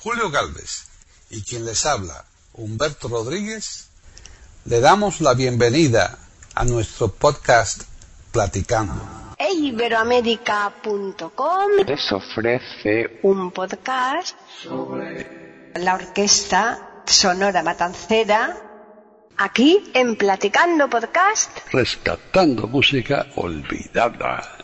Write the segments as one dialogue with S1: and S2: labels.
S1: Julio Gálvez y quien les habla, Humberto Rodríguez, le damos la bienvenida a nuestro podcast Platicando.
S2: Iberoamérica.com
S3: les ofrece
S2: un podcast sobre la Orquesta Sonora Matancera, aquí en Platicando Podcast,
S3: rescatando música olvidada.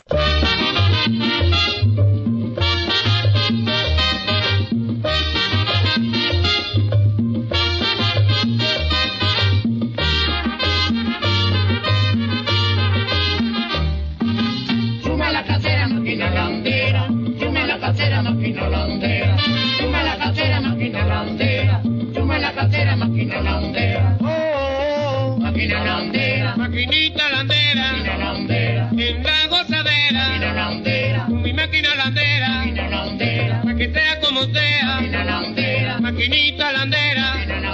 S4: Maquinita landera, en la gozadera, mi máquina landera, pa' que sea como sea, maquinita landera.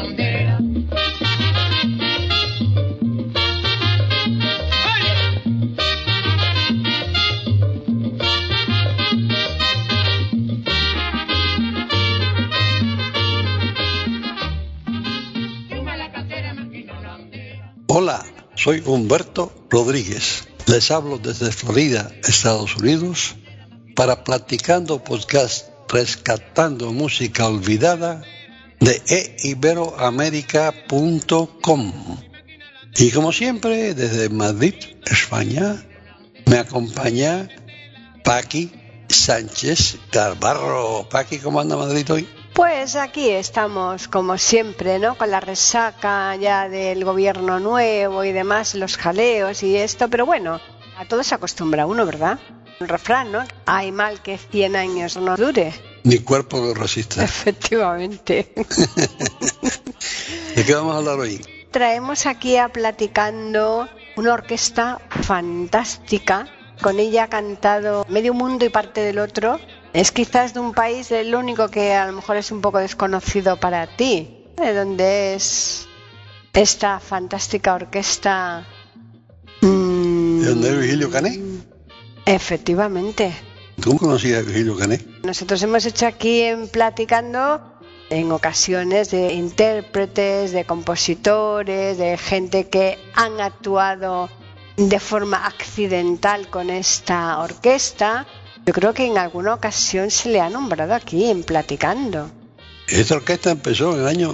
S3: Hola, soy Humberto Rodríguez. Les hablo desde Florida, Estados Unidos, para Platicando Podcast, rescatando música olvidada de iberoamerica.com. Y como siempre, desde Madrid, España, me acompaña Paqui Sánchez Carbarro. Paqui, ¿cómo anda Madrid hoy?
S2: Pues aquí estamos, como siempre, ¿no? Con la resaca ya del gobierno nuevo y demás, los jaleos y esto, pero bueno, a todo se acostumbra uno, ¿verdad? El refrán, ¿no? Hay mal que 100 años no dure.
S3: Mi cuerpo lo resiste.
S2: Efectivamente.
S3: ¿De qué vamos a hablar hoy?
S2: Traemos aquí a Platicando una orquesta fantástica. Con ella ha cantado medio mundo y parte del otro. Es quizás de un país el único que a lo mejor es un poco desconocido para ti, de donde es esta fantástica orquesta.
S3: ¿De dónde es Virgilio Cané?
S2: Efectivamente.
S3: ¿Cómo conocías a Virgilio Cané?
S2: Nosotros hemos hecho aquí en Platicando en ocasiones de intérpretes, de compositores, de gente que han actuado de forma accidental con esta orquesta. Yo creo que en alguna ocasión se le ha nombrado aquí en Platicando.
S3: Esta orquesta empezó en el año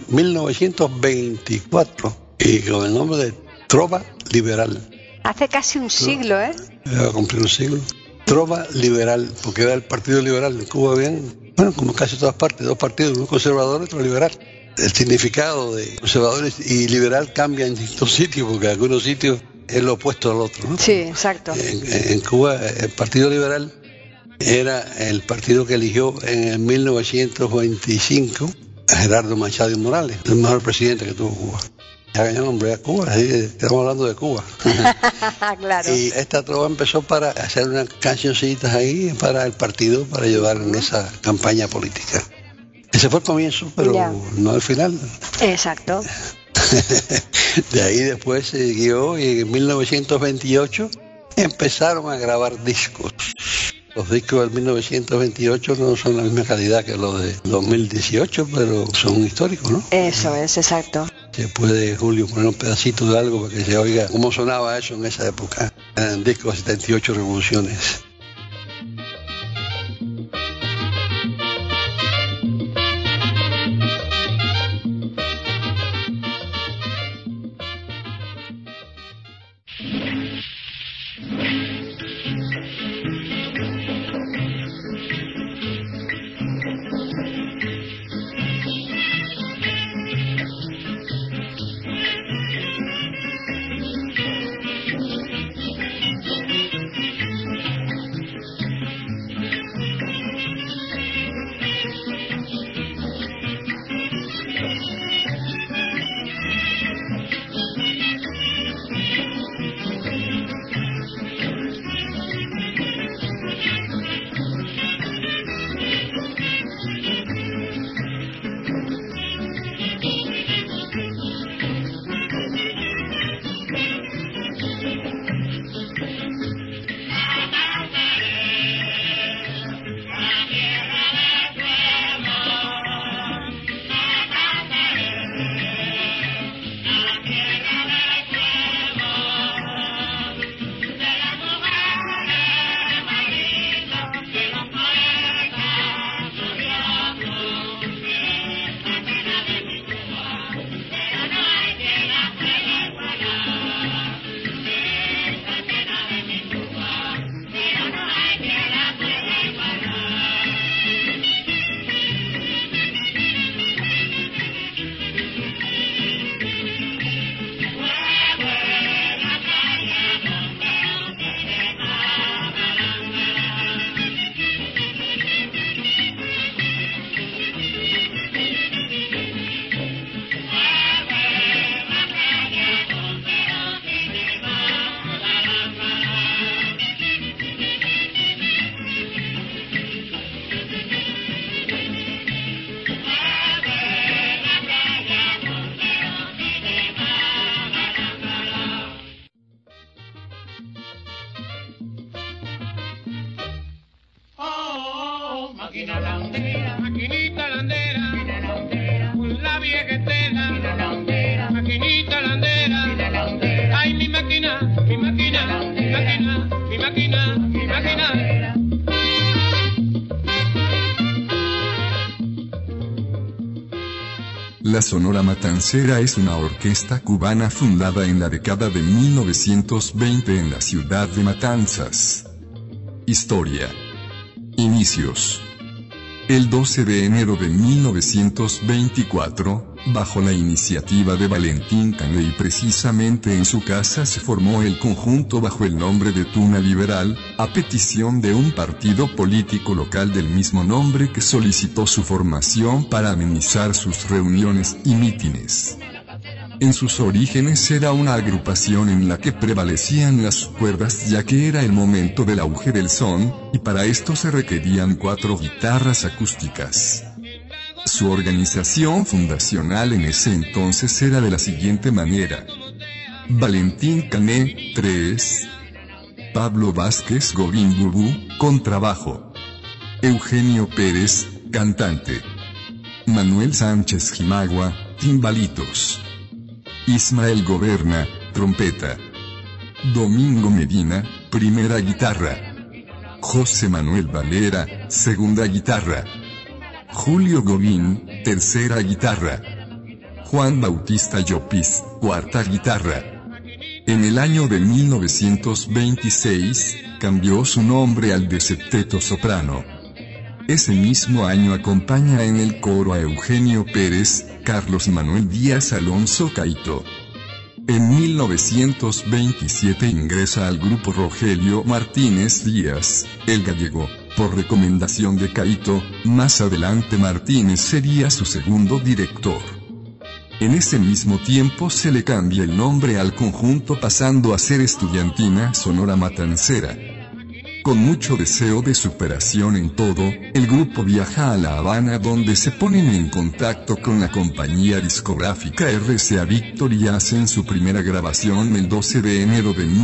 S3: 1924 y con el nombre de Trova Liberal.
S2: Hace casi un siglo, ¿eh?
S3: Va a cumplir un siglo. Trova Liberal, porque era el Partido Liberal en Cuba, bien, bueno, como casi todas partes, dos partidos, uno conservador y otro liberal. El significado de conservadores y liberal cambia en distintos sitios, porque en algunos sitios es lo opuesto al otro, ¿no?
S2: Sí, exacto.
S3: En Cuba, el Partido Liberal era el partido que eligió en el 1925 a Gerardo Machado y Morales, el mejor presidente que tuvo Cuba. Ya ganó nombre a Cuba, así que estamos hablando de Cuba.
S2: Claro.
S3: Y esta trova empezó para hacer unas cancioncitas ahí para el partido, para ayudar en esa campaña política. Ese fue el comienzo, pero
S2: ya
S3: no el final.
S2: Exacto.
S3: De ahí después se siguió y en 1928 empezaron a grabar discos. Los discos del 1928 no son la misma calidad que los de 2018, pero son históricos, ¿no?
S2: Eso es, exacto.
S3: Se puede, Julio, poner un pedacito de algo para que se oiga cómo sonaba eso en esa época. Eran discos de 78 revoluciones.
S4: maquinita landera, con la vieja estela, maquinita landera, ay mi máquina, mi máquina, mi máquina, mi máquina, mi máquina.
S5: La Sonora Matancera es una orquesta cubana fundada en la década de 1920 en la ciudad de Matanzas. Historia. Inicios. El 12 de enero de 1924, bajo la iniciativa de Valentín Cané y precisamente en su casa se formó el conjunto bajo el nombre de Tuna Liberal, a petición de un partido político local del mismo nombre que solicitó su formación para amenizar sus reuniones y mítines. En sus orígenes era una agrupación en la que prevalecían las cuerdas ya que era el momento del auge del son, y para esto se requerían 4 guitarras acústicas. Su organización fundacional en ese entonces era de la siguiente manera: Valentín Cané, 3. Pablo Vázquez Gobín Bubú, contrabajo. Eugenio Pérez, cantante. Manuel Sánchez Jimagua, timbalitos. Ismael Goberna, trompeta. Domingo Medina, primera guitarra. José Manuel Valera, segunda guitarra. Julio Gobín, tercera guitarra. Juan Bautista Llopis, cuarta guitarra. En el año de 1926, cambió su nombre al de septeto soprano. Ese mismo año acompaña en el coro a Eugenio Pérez, Carlos Manuel Díaz Alonso Caito. En 1927 ingresa al grupo Rogelio Martínez Díaz, el gallego, por recomendación de Caito. Más adelante Martínez sería su segundo director. En ese mismo tiempo se le cambia el nombre al conjunto pasando a ser Estudiantina Sonora Matancera. Con mucho deseo de superación en todo, el grupo viaja a La Habana donde se ponen en contacto con la compañía discográfica RCA Víctor y hacen su primera grabación el 12 de enero de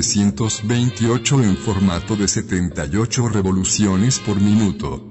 S5: 1928 en formato de 78 revoluciones por minuto.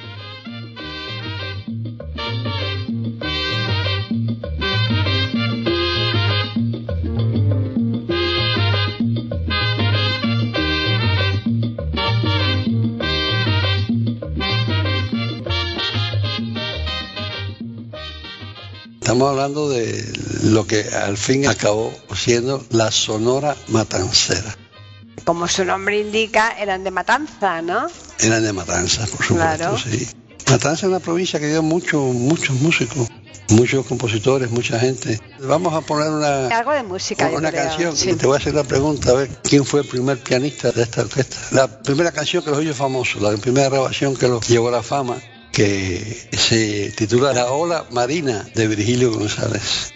S3: Estamos hablando de lo que al fin acabó siendo la Sonora Matancera.
S2: Como su nombre indica, eran de Matanza, ¿no?
S3: Eran de Matanza, por supuesto,
S2: Claro.
S3: sí. Matanza es una provincia que dio muchos músicos, muchos compositores, mucha gente. Vamos a poner
S2: Algo de música, yo
S3: una
S2: creo,
S3: canción.
S2: sí.
S3: Te voy a hacer la pregunta, a ver quién fue el primer pianista de esta orquesta. La primera canción que los hizo famosos, la primera grabación que los llevó a la fama, que se titula La Ola Marina, de Virgilio González.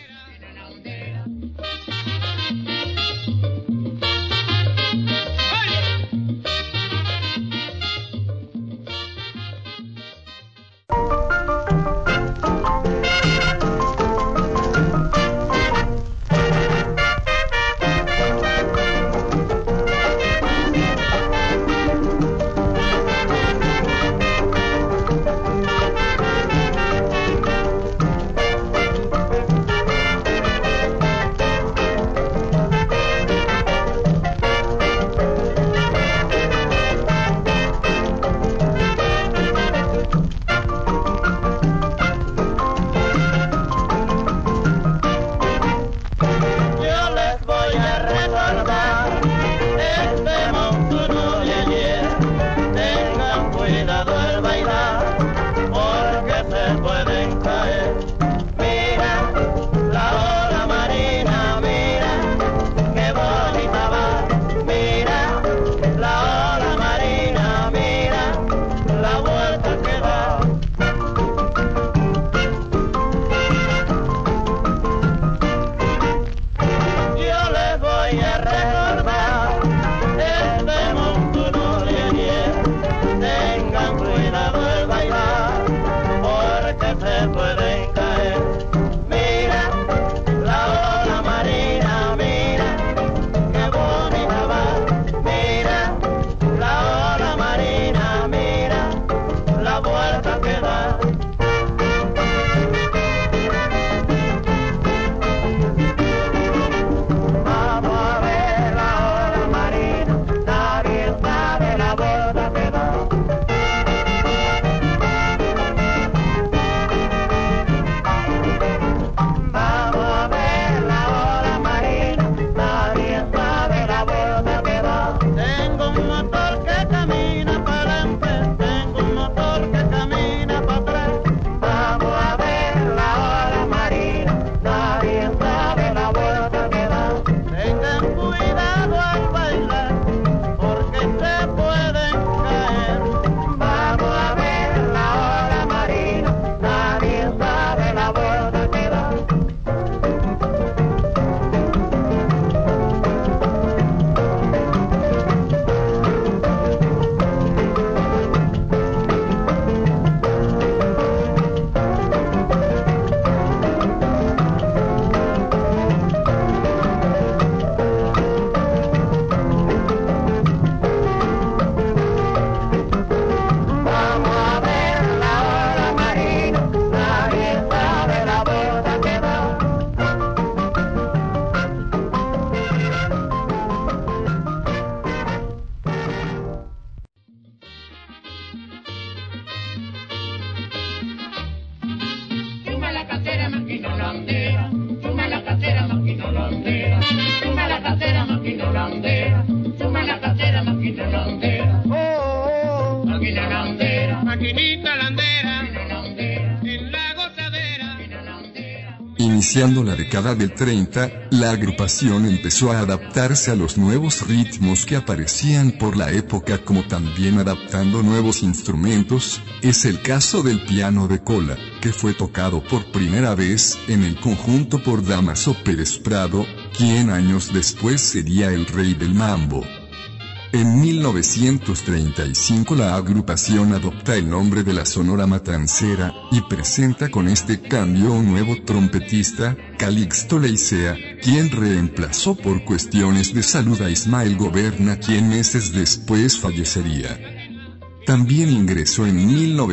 S5: Iniciando la década del 30, la agrupación empezó a adaptarse a los nuevos ritmos que aparecían por la época, como también adaptando nuevos instrumentos. Es el caso del piano de cola, que fue tocado por primera vez en el conjunto por Dámaso Pérez Prado, quien años después sería el rey del mambo. En 1935 la agrupación adopta el nombre de la Sonora Matancera, y presenta con este cambio un nuevo trompetista, Calixto Leicea, quien reemplazó por cuestiones de salud a Ismael Goberna, quien meses después fallecería. También ingresó en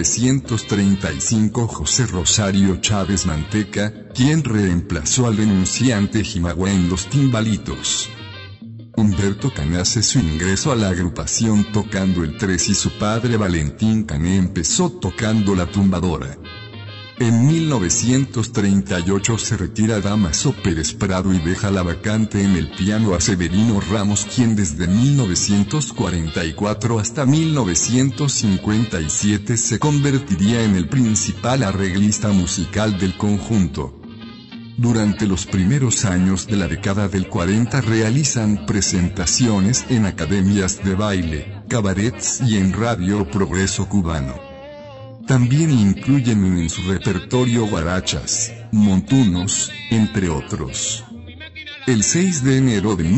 S5: 1935 José Rosario Chávez Manteca, quien reemplazó al denunciante Jimagüe en los timbalitos. Humberto Cané hace su ingreso a la agrupación tocando el tres y su padre Valentín Cané empezó tocando la tumbadora. En 1938 se retira Dámaso Pérez Prado y deja la vacante en el piano a Severino Ramos, quien desde 1944 hasta 1957 se convertiría en el principal arreglista musical del conjunto. Durante los primeros años de la década del 40 realizan presentaciones en academias de baile, cabarets y en Radio Progreso Cubano. También incluyen en su repertorio guarachas, montunos, entre otros. El 6 de enero de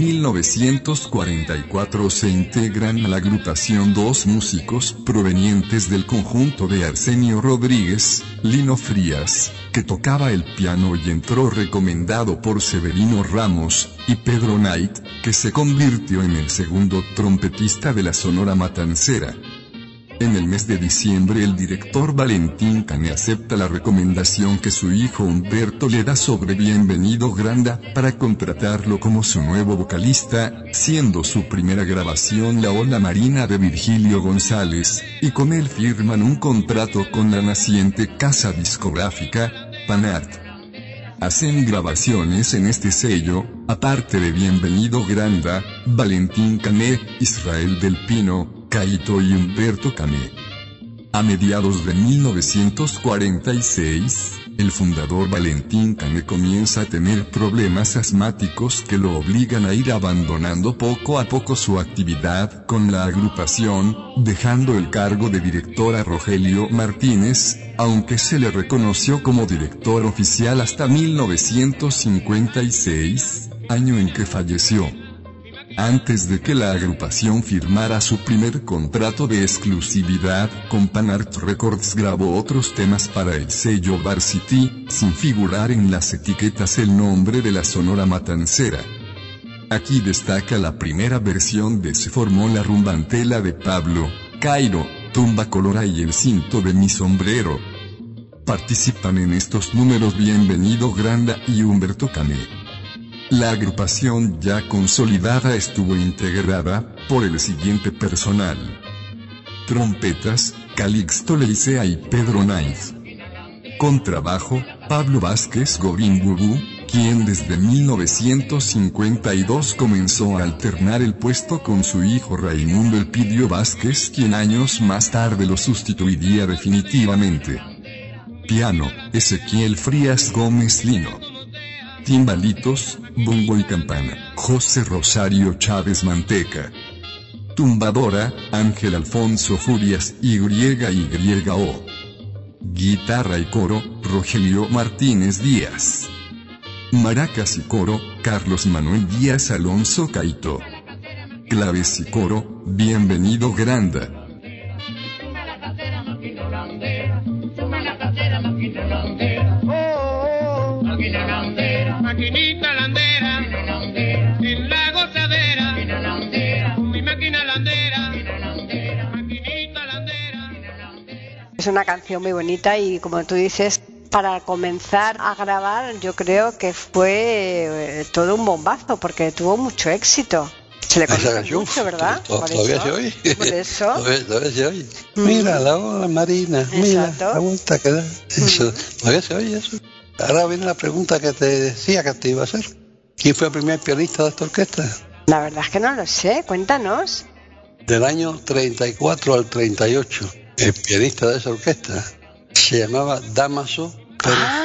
S5: 1944 se integran a la agrupación dos músicos provenientes del conjunto de Arsenio Rodríguez, Lino Frías, que tocaba el piano y entró recomendado por Severino Ramos, y Pedro Knight, que se convirtió en el segundo trompetista de la Sonora Matancera. En el mes de diciembre el director Valentín Cané acepta la recomendación que su hijo Humberto le da sobre Bienvenido Granda para contratarlo como su nuevo vocalista, siendo su primera grabación La Ola Marina de Virgilio González, y con él firman un contrato con la naciente casa discográfica, Panart. Hacen grabaciones en este sello, aparte de Bienvenido Granda, Valentín Cané, Israel del Pino, Caito y Humberto Cané. A mediados de 1946, el fundador Valentín Cané comienza a tener problemas asmáticos que lo obligan a ir abandonando poco a poco su actividad con la agrupación, dejando el cargo de director a Rogelio Martínez, aunque se le reconoció como director oficial hasta 1956, año en que falleció. Antes de que la agrupación firmara su primer contrato de exclusividad con Panart Records, grabó otros temas para el sello Varsity, sin figurar en las etiquetas el nombre de la Sonora Matancera. Aquí destaca la primera versión de Se formó la rumbantela de Pablo Cairo, Tumba Colora y El cinto de mi sombrero. Participan en estos números Bienvenido Granda y Humberto Cané. La agrupación ya consolidada estuvo integrada por el siguiente personal: trompetas, Calixto Leicea y Pedro Knight. Contrabajo, Pablo Vázquez Gorimburú, quien desde 1952 comenzó a alternar el puesto con su hijo Raimundo Elpidio Vázquez, quien años más tarde lo sustituiría definitivamente. Piano, Ezequiel Frías Gómez Lino. Timbalitos, bombo y campana, José Rosario Chávez Manteca. Tumbadora, Ángel Alfonso Furias YYO. Guitarra y coro, Rogelio Martínez Díaz. Maracas y coro, Carlos Manuel Díaz Alonso Caito. Claves y coro, Bienvenido Granda.
S4: Maquinita landera, en la gozadera, mi máquina landera, maquinita landera.
S2: Es una canción muy bonita y, como tú dices, para comenzar a grabar yo creo que fue todo un bombazo porque tuvo mucho éxito. Se le conoce mucho, ¿verdad?
S3: Todavía se oye.
S2: Por eso.
S3: Todavía se oye. Mira la ola marina, mira la vuelta que da. Eso, todavía se oye eso. Ahora viene la pregunta que te decía que te iba a hacer. ¿Quién fue el primer pianista de esta orquesta?
S2: La verdad es que no lo sé, cuéntanos.
S3: Del año 34 al 38, el pianista de esa orquesta se llamaba Dámaso Pérez.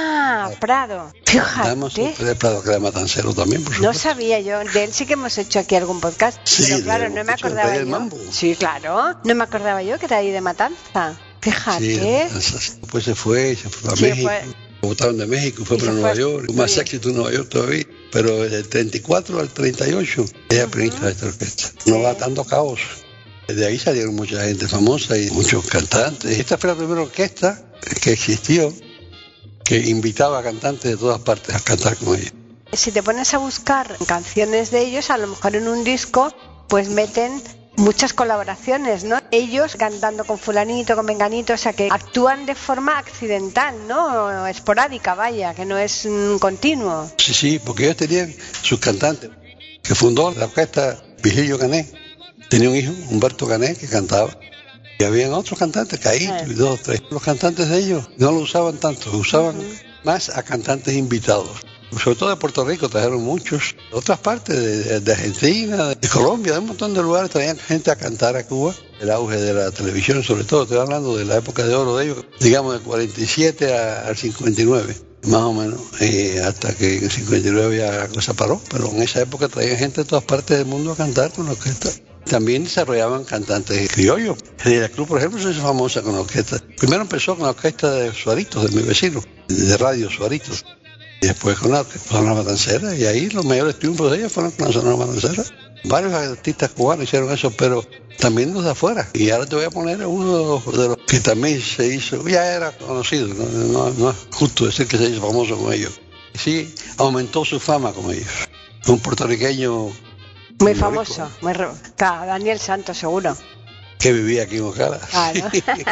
S2: Prado.
S3: Damaso
S2: Fíjate.
S3: Pérez Prado, que era matancero también, por supuesto.
S2: No sabía yo. De él sí que hemos hecho aquí algún podcast.
S3: Sí,
S2: pero claro,
S3: le
S2: no me
S3: hemos hecho el
S2: acordaba
S3: Rey del
S2: yo.
S3: Mambo.
S2: Sí, claro. No me acordaba yo que era ahí de Matanza. Fíjate.
S3: Sí, después se fue para
S2: Sí,
S3: México.
S2: fue.
S3: Lo botaron de México y fue
S2: Y
S3: para
S2: se
S3: Nueva
S2: fue.
S3: York.
S2: Muy
S3: Más
S2: bien.
S3: éxito en Nueva York todavía. Pero del 34 al 38, ella pianista de esta orquesta. No va dando caos. De ahí salieron mucha gente famosa y muchos cantantes. Esta fue la primera orquesta que existió que invitaba a cantantes de todas partes a cantar con ella.
S2: Si te pones a buscar canciones de ellos, a lo mejor en un disco, pues meten muchas colaboraciones, ¿no? Ellos cantando con fulanito, con menganito, o sea que actúan de forma accidental, ¿no? Esporádica, vaya, que no es continuo.
S3: Sí, porque ellos tenían sus cantantes, que fundó la orquesta Vigilio Cané. Tenía un hijo, Humberto Cané, que cantaba. Y habían otros cantantes, Caíto y 2 o 3. Los cantantes de ellos no lo usaban tanto, usaban más a cantantes invitados. Sobre todo de Puerto Rico trajeron muchos. De otras partes, de Argentina, de Colombia, de un montón de lugares traían gente a cantar a Cuba. El auge de la televisión, sobre todo, estoy hablando de la época de oro de ellos, digamos del 47 al 59. Más o menos, hasta que en el 59 ya la cosa paró, pero en esa época traían gente de todas partes del mundo a cantar con la orquesta. También desarrollaban cantantes criollos. La Cruz, por ejemplo, se hizo famosa con la orquesta. Primero empezó con la orquesta de Suaritos, de mi vecino, de radio Suaritos. Y después con la Sonora Matancera, y ahí los mayores triunfos de ellos fueron con la Sonora Matancera. Varios artistas cubanos hicieron eso, pero también los de afuera. Y ahora te voy a poner uno de los que también se hizo, ya era conocido, no es justo decir que se hizo famoso con ellos. Sí, aumentó su fama con ellos. Un puertorriqueño
S2: Muy famoso, claro, Daniel Santos, seguro.
S3: que vivía aquí en Ocala.
S2: Claro.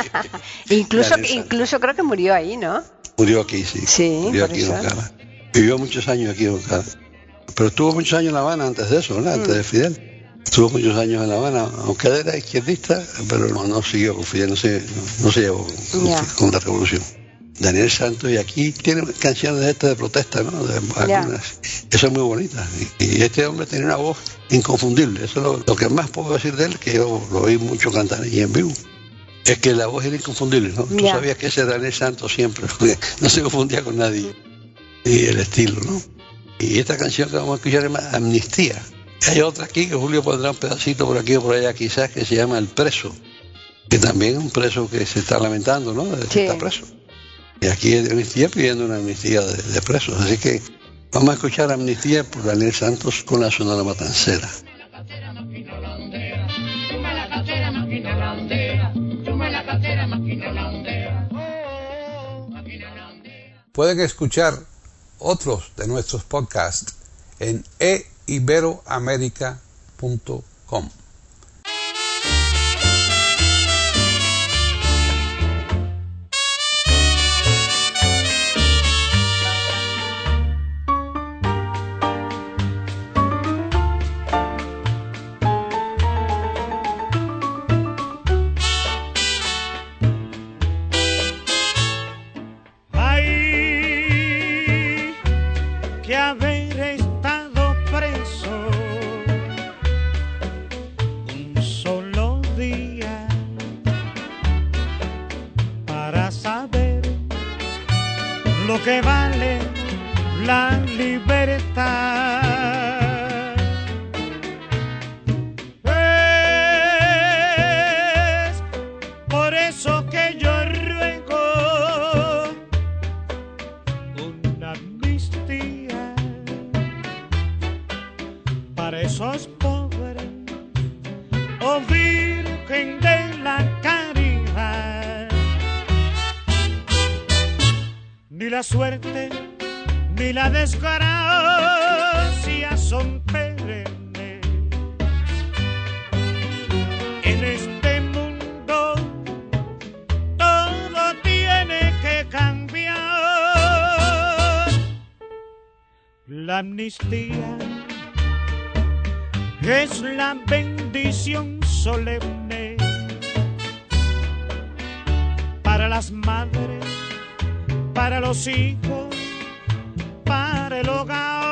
S2: incluso creo que murió ahí, ¿no?
S3: Murió aquí, sí.
S2: Sí,
S3: murió
S2: por
S3: aquí en
S2: eso.
S3: Ocala. Vivió muchos años aquí en Ocala. Pero estuvo muchos años en La Habana antes de eso, ¿verdad? Antes de Fidel. Estuvo muchos años en La Habana, aunque él era izquierdista, pero no siguió con Fidel, no se llevó con la revolución. Daniel Santos, y aquí tiene canciones de estas de protesta, ¿no? Algunas. Eso es muy bonita. Y este hombre tenía una voz inconfundible. Eso es lo que más puedo decir de él, que yo lo oí mucho cantar y en vivo. Es que la voz era inconfundible, ¿no? Tú sabías que ese Daniel Santos siempre, no se confundía con nadie. Y el estilo, ¿no? Y esta canción que vamos a escuchar es más Amnistía. Y hay otra aquí que Julio pondrá un pedacito por aquí o por allá quizás, que se llama El Preso, que también es un preso que se está lamentando, ¿no? De que está preso. Y aquí es Amnistía pidiendo una amnistía de presos. Así que vamos a escuchar Amnistía por Daniel Santos con la Sonora Matancera.
S1: Pueden escuchar otros de nuestros podcasts en eiberoamerica.com.
S6: Que vale la libertad. Es por eso que yo ruego una amnistía para esos pobres, oh Virgen de la Caridad. Ni la suerte ni la desgracia son perennes. En este mundo todo tiene que cambiar. La amnistía es la bendición solemne para las madres, para los hijos, para el hogar.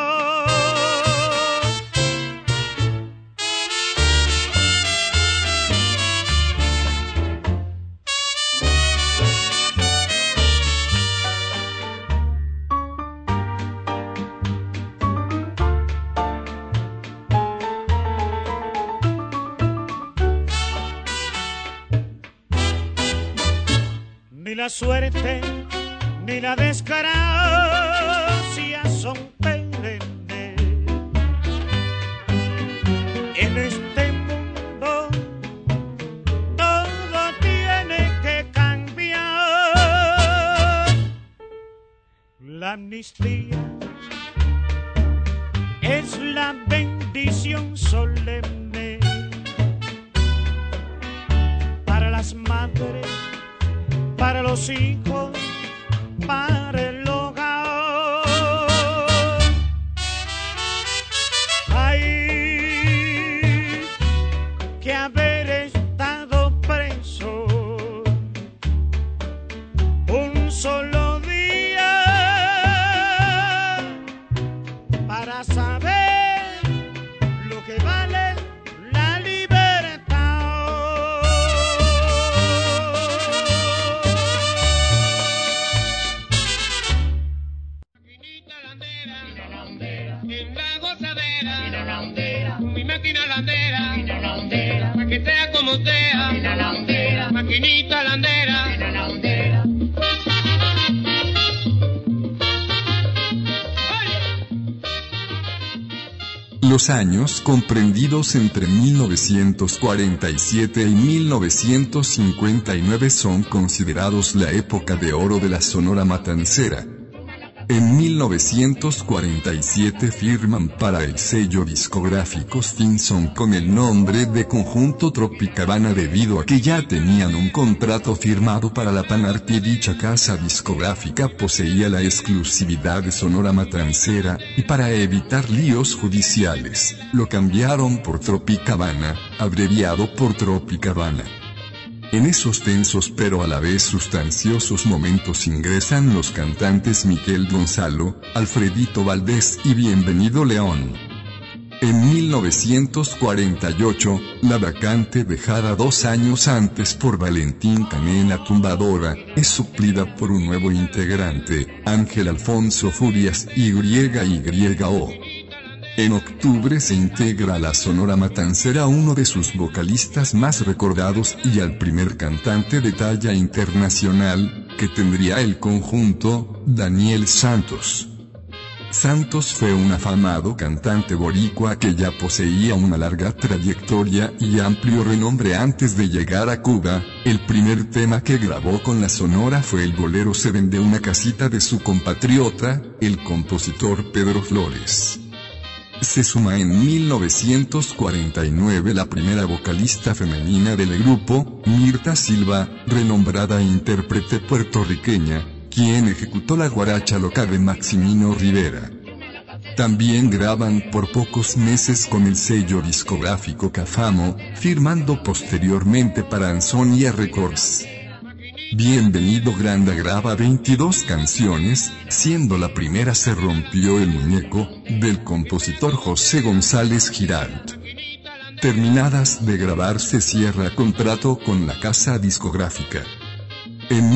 S6: Ni la suerte ni la desgracia son perennes. En este mundo todo tiene que cambiar. La amnistía es la bendición solemne para las madres, para los hijos, para el hogar. Hay que haber estado preso un solo día para saber lo que vale la libertad.
S4: Maquinita landera, en la gozadera, mi máquina landera, para que sea como sea, maquinita landera.
S5: Los años comprendidos entre 1947 y 1959 son considerados la época de oro de la Sonora Matancera. En 1947 firman para el sello discográfico Stinson con el nombre de Conjunto Tropicabana debido a que ya tenían un contrato firmado para la Panarti. Dicha casa discográfica poseía la exclusividad de Sonora Matancera, y para evitar líos judiciales, lo cambiaron por Tropicabana, abreviado por Tropicabana. En esos tensos pero a la vez sustanciosos momentos ingresan los cantantes Miquel Gonzalo, Alfredito Valdés y Bienvenido León. En 1948, la vacante dejada 2 años antes por Valentín Cané en la tumbadora, es suplida por un nuevo integrante, Ángel Alfonso Furias YYO. En octubre se integra a la Sonora Matancera uno de sus vocalistas más recordados y al primer cantante de talla internacional que tendría el conjunto, Daniel Santos. Santos fue un afamado cantante boricua que ya poseía una larga trayectoria y amplio renombre antes de llegar a Cuba. El primer tema que grabó con la Sonora fue el bolero Se vende una casita de su compatriota, el compositor Pedro Flores. Se suma en 1949 la primera vocalista femenina del grupo, Mirta Silva, renombrada intérprete puertorriqueña, quien ejecutó la guaracha loca de Maximino Rivera. También graban por pocos meses con el sello discográfico Cafamo, firmando posteriormente para Ansonia Records. Bienvenido Granda graba 22 canciones, siendo la primera Se rompió el muñeco, del compositor José González Giralt. Terminadas de grabar se cierra contrato con la casa discográfica. En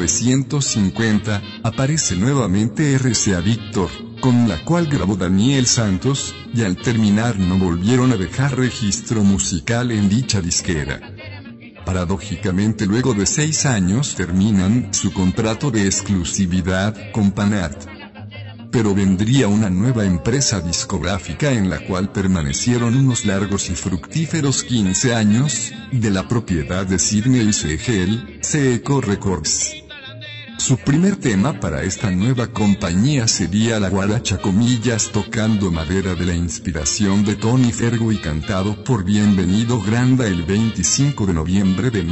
S5: 1950, aparece nuevamente RCA Víctor, con la cual grabó Daniel Santos, y al terminar no volvieron a dejar registro musical en dicha disquera. Paradójicamente luego de 6 años terminan su contrato de exclusividad con Panart. Pero vendría una nueva empresa discográfica en la cual permanecieron unos largos y fructíferos 15 años, de la propiedad de Sidney Segel, Seco Records. Su primer tema para esta nueva compañía sería la guaracha comillas tocando madera de la inspiración de Tony Fergo y cantado por Bienvenido Granda el 25 de noviembre de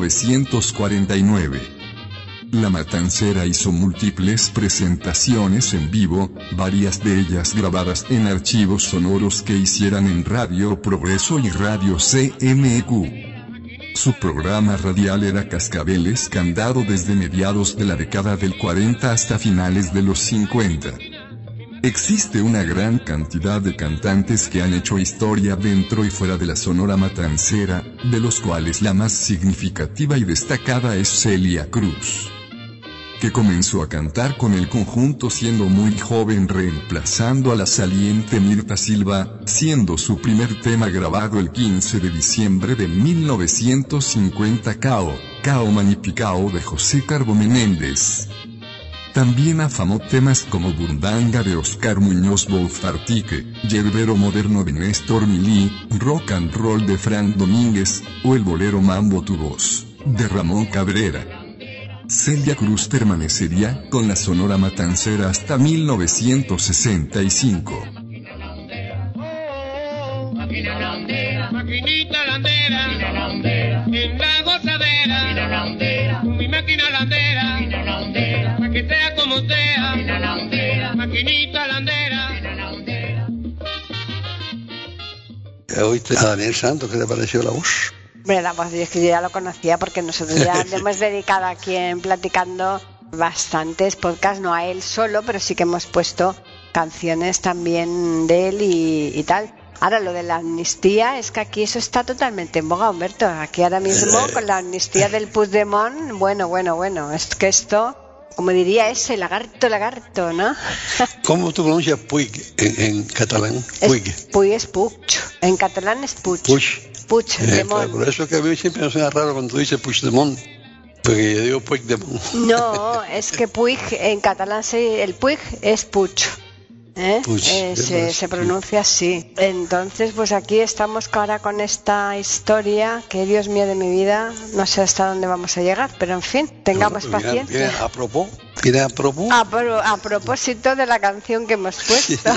S5: 1949. La Matancera hizo múltiples presentaciones en vivo, varias de ellas grabadas en archivos sonoros que hicieran en Radio Progreso y Radio CMQ. Su programa radial era Cascabeles Candado desde mediados de la década del 40 hasta finales de los 50. Existe una gran cantidad de cantantes que han hecho historia dentro y fuera de la Sonora Matancera, de los cuales la más significativa y destacada es Celia Cruz, que comenzó a cantar con el conjunto siendo muy joven reemplazando a la saliente Mirta Silva, siendo su primer tema grabado el 15 de diciembre de 1950 KO. Cao Manipicao de José Carbo Menéndez. También afamó temas como Burundanga de Oscar Muñoz Bouzartique, Yerbero Moderno de Néstor Milí, Rock and Roll de Frank Domínguez, o el bolero Mambo Tu Voz, de Ramón Cabrera. Celia Cruz permanecería con la Sonora Matancera hasta 1965.
S4: Maquinita landera, en la gozadera, mi máquina landera, pa' que sea como sea, maquinita landera.
S3: ¿Oíste a Daniel Santos? ¿Qué te pareció la voz?
S2: Hombre, la voz, es que yo ya lo conocía porque nosotros ya le hemos dedicado aquí en Platicando bastantes podcasts, no a él solo, pero sí que hemos puesto canciones también de él y tal. Ahora, lo de la amnistía, es que aquí eso está totalmente en boga, Humberto. Aquí ahora mismo, con la amnistía del Puigdemont, bueno, es que esto, como diría ese, lagarto, ¿no?
S3: ¿Cómo tú pronuncias Puig en catalán? Puig.
S2: Puig es Puig. En catalán es Puig. Puigdemont.
S3: Por eso que a mí siempre me suena raro cuando tú dices Puigdemont, porque yo digo Puigdemont.
S2: No, es que Puig, en catalán, el Puig es Puig. Se pronuncia así. Entonces, pues aquí estamos ahora con esta historia que, Dios mío de mi vida, no sé hasta dónde vamos a llegar, pero en fin, tengamos paciencia. A propósito de la canción que hemos puesto.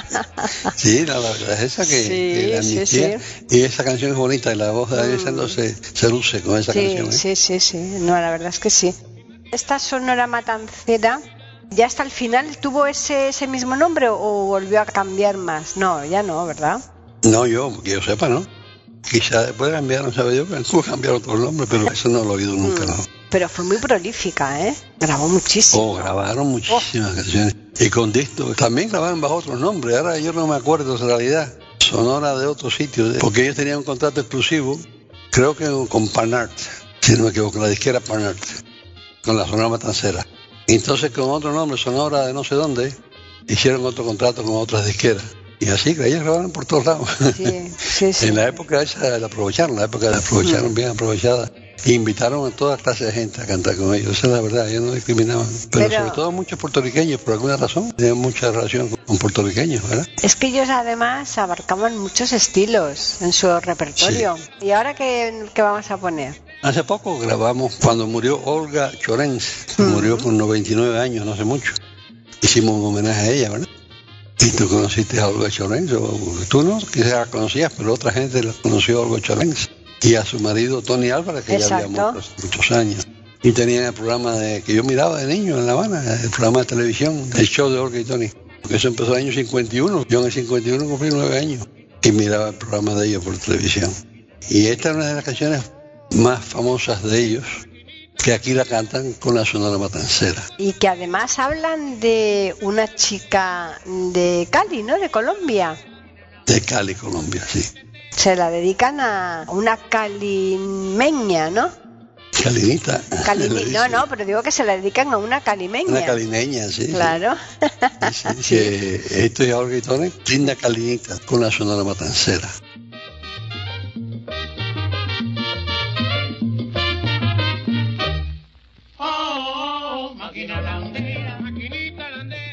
S3: Sí, la verdad es esa que la amnistía, y esa canción es bonita y la voz de Daniel Santos se luce con esa canción.
S2: Sí, no, la verdad es que sí. Esta Sonora Matancera, ¿ya hasta el final tuvo ese mismo nombre o volvió a cambiar más? No, ya no, ¿verdad?
S3: No, que yo sepa, ¿no? Quizá después cambiaron, ¿sabes yo? Pudo cambiar otro nombre, pero eso no lo he oído nunca, ¿no?
S2: Pero fue muy prolífica, ¿eh? Grabó muchísimo.
S3: Grabaron muchísimas canciones. Y con discos, también grabaron bajo otros nombres. Ahora yo no me acuerdo en realidad. Sonora de otros sitios, porque ellos tenían un contrato exclusivo, creo que con Panart, si no me equivoco, la disquera Panart, con la Sonora Matancera. Entonces, con otro nombre, Sonora de no sé dónde, hicieron otro contrato con otras disqueras. Y así que ellos grabaron por todos lados. Sí. En la época esa la aprovecharon, bien aprovechada. E invitaron a toda clase de gente a cantar con ellos. Esa es la verdad, ellos no discriminaban. Pero sobre todo muchos puertorriqueños, por alguna razón, tenían mucha relación con puertorriqueños, ¿verdad?
S2: Es que ellos además abarcaban muchos estilos en su repertorio. Sí. ¿Y ahora qué vamos a poner?
S3: Hace poco grabamos cuando murió Olga Llorens, murió con 99 años, no hace mucho. Hicimos un homenaje a ella, ¿verdad? ¿Y tú conociste a Olga Llorens? Tú no, quizás la conocías, pero otra gente la conoció a Olga Llorens. Y a su marido Tony Álvarez, que ya había muerto hace muchos años. Y tenían el programa que yo miraba de niño en La Habana, el programa de televisión, el show de Olga y Tony. Porque eso empezó en el año 51. Yo en el 51 cumplí 9 años. Y miraba el programa de ellos por televisión. Y esta es una de las canciones más famosas de ellos, que aquí la cantan con la Sonora Matancera.
S2: Y que además hablan de una chica de Cali, ¿no? De Colombia.
S3: De Cali, Colombia, sí.
S2: Se la dedican a una calimeña, ¿no?
S3: Calinita.
S2: No, pero digo que se la dedican a una calimeña.
S3: Una calimeña, sí.
S2: Claro.
S3: Sí. Esto es Olga y Tony, linda Calinita, con la Sonora Matancera.
S4: Máquina landera, maquinita landera.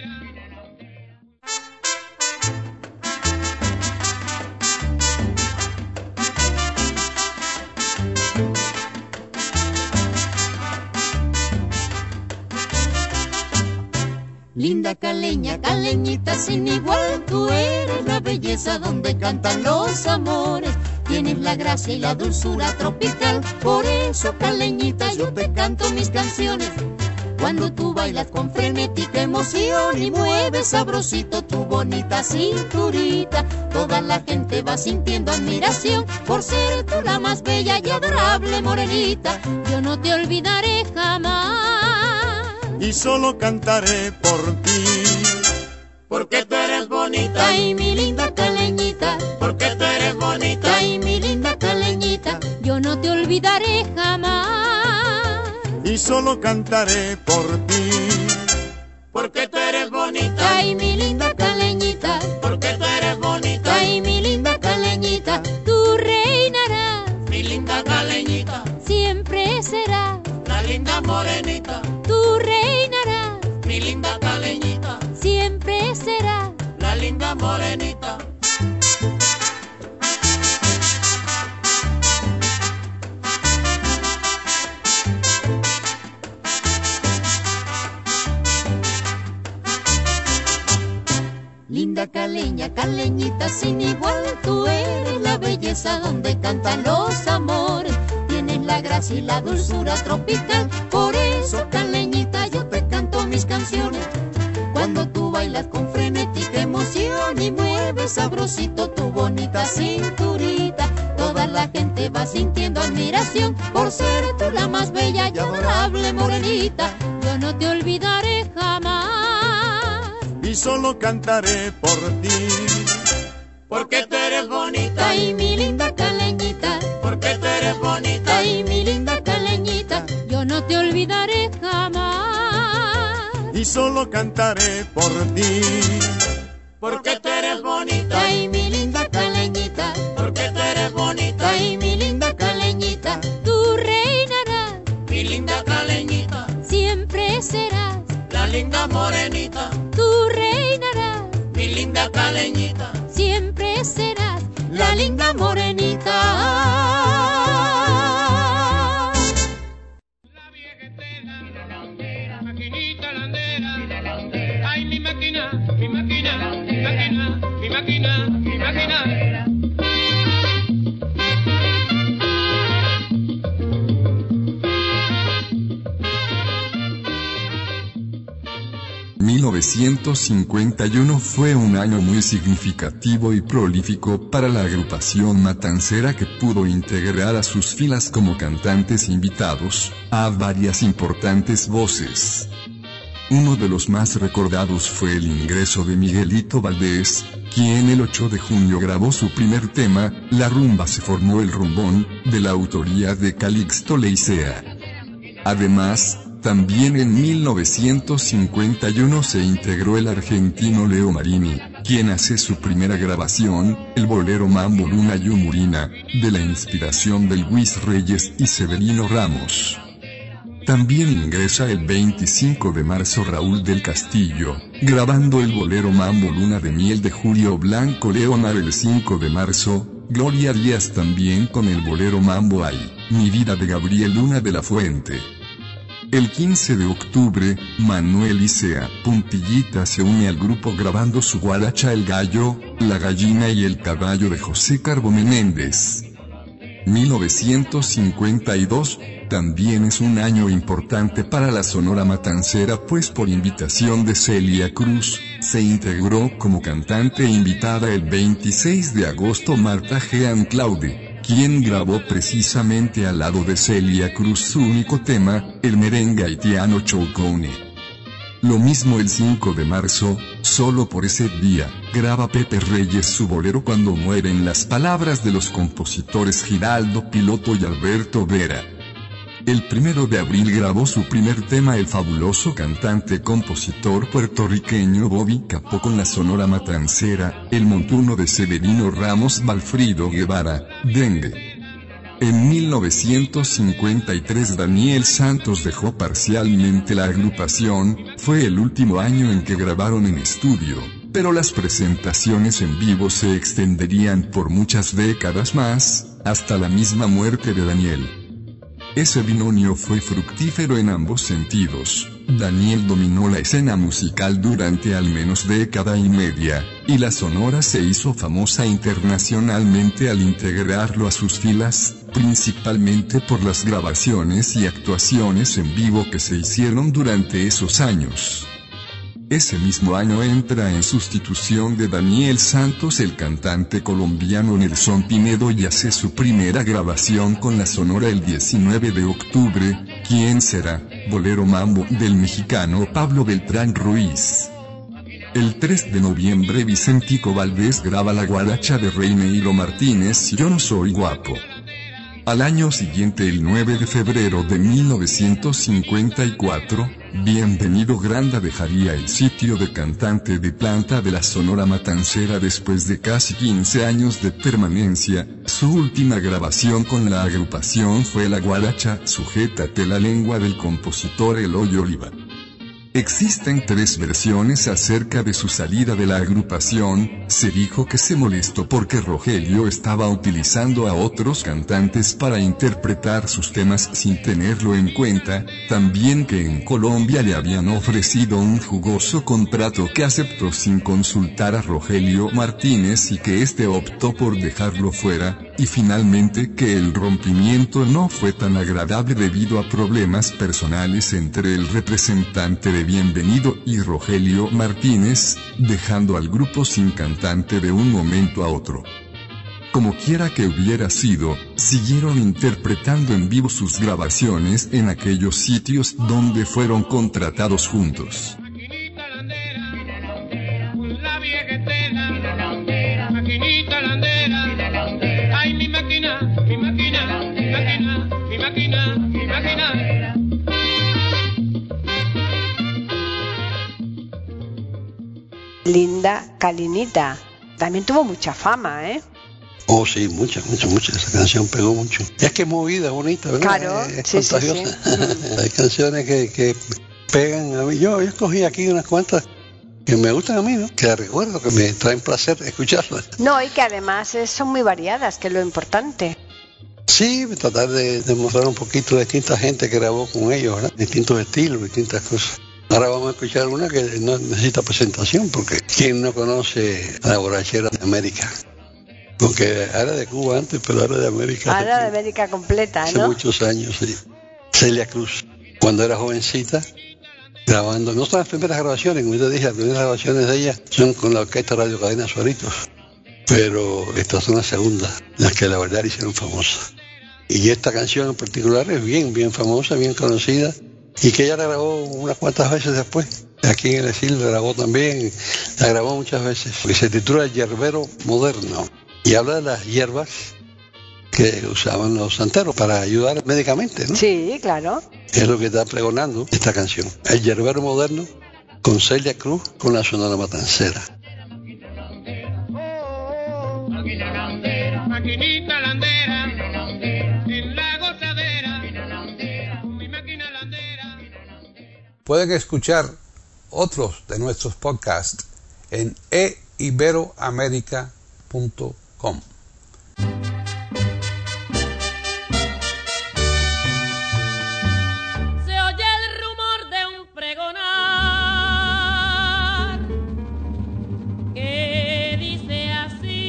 S7: Linda caleña, caleñita sin igual, tú eres la belleza donde cantan los amores. Tienes la gracia y la dulzura tropical, por eso caleñita yo te canto mis canciones. Cuando tú bailas con frenética emoción y mueves sabrosito tu bonita cinturita, toda la gente va sintiendo admiración por ser tú la más bella y adorable morenita. Yo no te olvidaré jamás
S6: y solo cantaré por ti,
S7: porque tú eres bonita. Ay, mi linda caleñita, porque tú eres bonita. Ay, mi linda caleñita, yo no te olvidaré jamás
S6: y solo cantaré por ti,
S7: porque tú eres bonita. Ay, mi linda caleñita, porque tú eres bonita. Ay, mi linda caleñita, tú reinarás, mi linda caleñita, siempre serás morenita, tú reinarás, mi linda caleñita, siempre serás la linda morenita. Linda caleña, caleñita sin igual, tú eres la belleza donde cantan los amores. Tienes la gracia y la dulzura tropical, por eso caleñita yo te canto mis canciones. Cuando tú bailas con frenética emoción y mueves sabrosito tu bonita cinturita, toda la gente va sintiendo admiración por ser tú la más bella y adorable morenita. Yo no te olvidaré jamás
S6: y solo cantaré por ti,
S7: porque tú eres bonita y mi linda caleñita, porque tú eres bonita y mi linda caleñita. Yo no te olvidaré jamás
S6: y solo cantaré por ti,
S7: porque tú eres bonita y mi linda caleñita, porque tú eres bonita y mi linda caleñita. Tú reinarás, mi linda caleñita, siempre serás la linda morenita. Tú reinarás, mi linda caleñita, siempre serás la linda morenita.
S4: La viejetera, maquinita landera, ay mi máquina, mi máquina, mi máquina, mi máquina, mi máquina.
S5: 1951 fue un año muy significativo y prolífico para la agrupación matancera, que pudo integrar a sus filas como cantantes invitados a varias importantes voces. Uno de los más recordados fue el ingreso de Miguelito Valdés, quien el 8 de junio grabó su primer tema, La rumba se formó el rumbón, de la autoría de Calixto Leicea. Además, también en 1951 se integró el argentino Leo Marini, quien hace su primera grabación, el bolero Mambo Luna Yumurina, de la inspiración de Luis Reyes y Severino Ramos. También ingresa el 25 de marzo Raúl del Castillo, grabando el bolero Mambo Luna de Miel de Julio Blanco Leonard. El 5 de marzo, Gloria Díaz también con el bolero Mambo Ay, Mi vida de Gabriel Luna de la Fuente. El 15 de octubre, Manuel Isea Puntillita se une al grupo grabando su guaracha El gallo, la gallina y el caballo de José Carbo Menéndez. 1952 también es un año importante para la Sonora Matancera, pues por invitación de Celia Cruz, se integró como cantante invitada el 26 de agosto Marta Jean Claude, quien grabó precisamente al lado de Celia Cruz su único tema, el merengue haitiano Choucone. Lo mismo el 5 de marzo, solo por ese día, graba Pepe Reyes su bolero Cuando mueren las palabras, de los compositores Giraldo Piloto y Alberto Vera. El 1 de abril grabó su primer tema el fabuloso cantante-compositor puertorriqueño Bobby Capó con la Sonora Matancera, el montuno de Severino Ramos Valfrido Guevara, Dengue. En 1953 Daniel Santos dejó parcialmente la agrupación, fue el último año en que grabaron en estudio, pero las presentaciones en vivo se extenderían por muchas décadas más, hasta la misma muerte de Daniel. Ese binomio fue fructífero en ambos sentidos. Daniel dominó la escena musical durante al menos década y media, y la Sonora se hizo famosa internacionalmente al integrarlo a sus filas, principalmente por las grabaciones y actuaciones en vivo que se hicieron durante esos años. Ese mismo año entra en sustitución de Daniel Santos el cantante colombiano Nelson Pinedo y hace su primera grabación con la Sonora el 19 de octubre, ¿Quién será?, bolero Mambo, del mexicano Pablo Beltrán Ruiz. El 3 de noviembre Vicentico Valdés graba la guaracha de Rey Neilo Martínez Yo no soy guapo. Al año siguiente, el 9 de febrero de 1954, Bienvenido Granda dejaría el sitio de cantante de planta de la Sonora Matancera después de casi 15 años de permanencia. Su última grabación con la agrupación fue la guaracha Sujétate la lengua del compositor Eloy Oliva. Existen 3 versiones acerca de su salida de la agrupación. Se dijo que se molestó porque Rogelio estaba utilizando a otros cantantes para interpretar sus temas sin tenerlo en cuenta, también que en Colombia le habían ofrecido un jugoso contrato que aceptó sin consultar a Rogelio Martínez y que este optó por dejarlo fuera, y finalmente que el rompimiento no fue tan agradable debido a problemas personales entre el representante de Bienvenido y Rogelio Martínez, dejando al grupo sin cantante de un momento a otro. Como quiera que hubiera sido, siguieron interpretando en vivo sus grabaciones en aquellos sitios donde fueron contratados juntos.
S4: Maquinita landera, ay mi máquina, mi máquina, mi máquina, mi máquina, mi máquina.
S2: Linda Calinita. También tuvo mucha fama, ¿eh?
S3: Oh, sí, mucha. Esa canción pegó mucho. Es que es movida, bonita, ¿verdad?
S2: Claro,
S3: es
S2: sí,
S3: contagiosa.
S2: sí.
S3: Hay canciones que pegan a mí. Yo escogí aquí unas cuantas que me gustan a mí, ¿no? Que recuerdo, que me traen placer escucharlas.
S2: No, y que además son muy variadas, que es lo importante.
S3: Sí, tratar de mostrar un poquito de distinta gente que grabó con ellos, ¿verdad? Distintos estilos, distintas cosas. Ahora vamos a escuchar una que no necesita presentación, porque ¿quién no conoce a la borrachera de América? Porque era de Cuba antes, pero era de América.
S2: Era de América completa,
S3: hace
S2: ¿no?
S3: muchos años, sí. Celia Cruz, cuando era jovencita, grabando. No son las primeras grabaciones, como yo te dije, las primeras grabaciones de ella son con la orquesta Radio Cadena Suaritos. Pero estas son las segundas, las que la verdad hicieron famosas. Y esta canción en particular es bien famosa, bien conocida, y que ella la grabó unas cuantas veces después. Aquí en el exilio la grabó también, la grabó muchas veces, porque se titula El Yerbero Moderno, y habla de las hierbas que usaban los santeros para ayudar médicamente, ¿no?
S2: Sí, claro.
S3: Es lo que está pregonando esta canción. El Yerbero Moderno, con Celia Cruz, con la Sonora Matancera.
S4: Maquinita landera, en la gozadera, mi máquina landera.
S1: Pueden escuchar otros de nuestros podcasts en eiberoamerica.com.
S8: Se oye el rumor de un pregonar que dice así: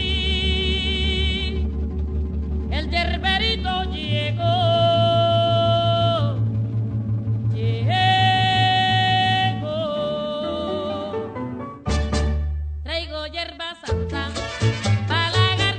S8: el yerberito llegó, traigo hierba santa pa' la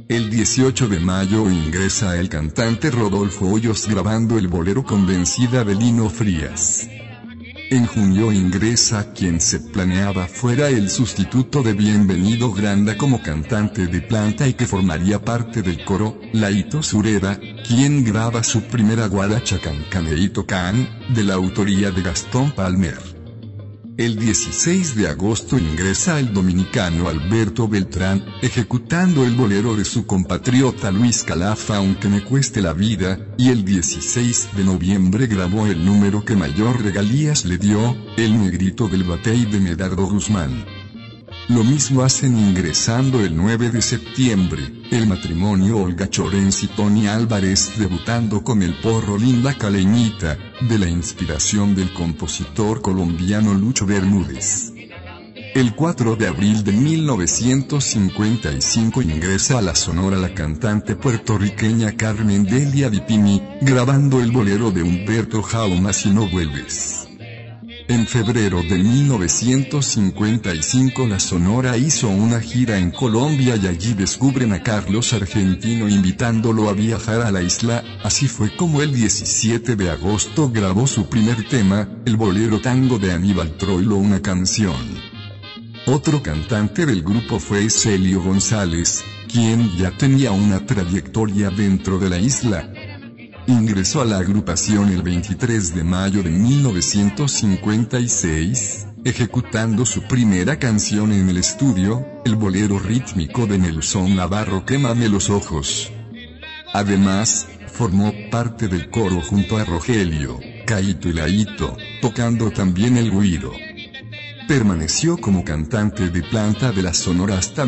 S5: El 18 de mayo ingresa el cantante Rodolfo Hoyos grabando el bolero Convencida de Lino Frías. En junio ingresa quien se planeaba fuera el sustituto de Bienvenido Granda como cantante de planta y que formaría parte del coro, Laito Sureda, quien graba su primera guaracha Cancaneito Can, de la autoría de Gastón Palmer. El 16 de agosto ingresa el dominicano Alberto Beltrán, ejecutando el bolero de su compatriota Luis Calafa Aunque me cueste la vida, y el 16 de noviembre grabó el número que mayor regalías le dio, El Negrito del Batey de Medardo Guzmán. Lo mismo hacen ingresando el 9 de septiembre, el matrimonio Olga Chorens y Tony Álvarez debutando con el porro Linda Caleñita, de la inspiración del compositor colombiano Lucho Bermúdez. El 4 de abril de 1955 ingresa a la Sonora la cantante puertorriqueña Carmen Delia Vipini, grabando el bolero de Humberto Jaume Si no vuelves. En febrero de 1955 la Sonora hizo una gira en Colombia y allí descubren a Carlos Argentino invitándolo a viajar a la isla, así fue como el 17 de agosto grabó su primer tema, el bolero tango de Aníbal Troilo Una canción. Otro cantante del grupo fue Celio González, quien ya tenía una trayectoria dentro de la isla. Ingresó a la agrupación el 23 de mayo de 1956, ejecutando su primera canción en el estudio, el bolero rítmico de Nelson Navarro Quémame los ojos. Además, formó parte del coro junto a Rogelio, Caíto y Laíto, tocando también el güiro. Permaneció como cantante de planta de la Sonora hasta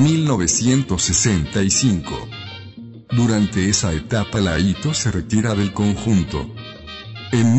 S5: 1965. Durante esa etapa Laíto se retira del conjunto. En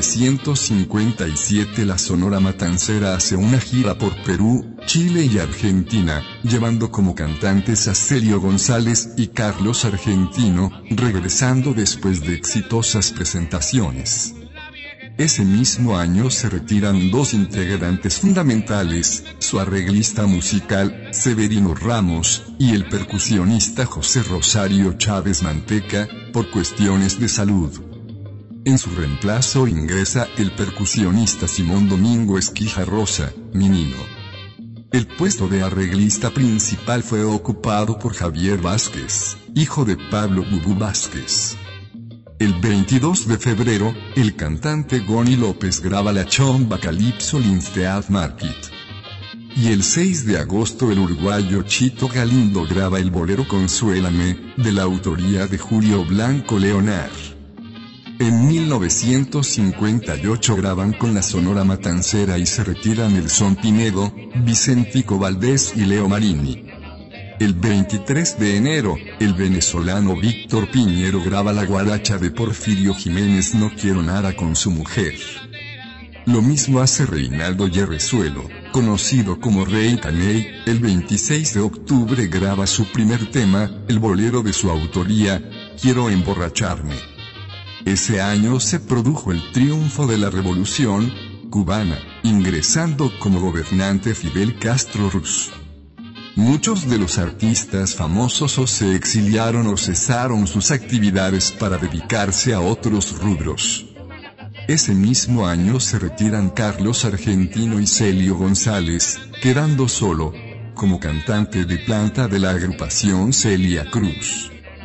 S5: 1957 la Sonora Matancera hace una gira por Perú, Chile y Argentina, llevando como cantantes a Celio González y Carlos Argentino, regresando después de exitosas presentaciones. Ese mismo año se retiran dos integrantes fundamentales, su arreglista musical, Severino Ramos, y el percusionista José Rosario Chávez Manteca, por cuestiones de salud. En su reemplazo ingresa el percusionista Simón Domingo Esquija Rosa, Minino. El puesto de arreglista principal fue ocupado por Javier Vázquez, hijo de Pablo Bubú Vázquez. El 22 de febrero, el cantante Goni López graba la chomba Calypso Linstead Market. Y el 6 de agosto el uruguayo Chito Galindo graba el bolero Consuélame, de la autoría de Julio Blanco Leonard. En 1958 graban con la Sonora Matancera y se retiran el Son Pinedo, Vicentico Valdés y Leo Marini. El 23 de enero, el venezolano Víctor Piñero graba la guaracha de Porfirio Jiménez No quiero nada con su mujer. Lo mismo hace Reinaldo Yerrezuelo, conocido como Rey Caney, el 26 de octubre graba su primer tema, el bolero de su autoría, Quiero emborracharme. Ese año se produjo el triunfo de la Revolución cubana, ingresando como gobernante Fidel Castro Ruz. Muchos de los artistas famosos o se exiliaron o cesaron sus actividades para dedicarse a otros rubros. Ese mismo año se retiran Carlos Argentino y Celio González, quedando solo, como cantante de planta de la agrupación Celia Cruz.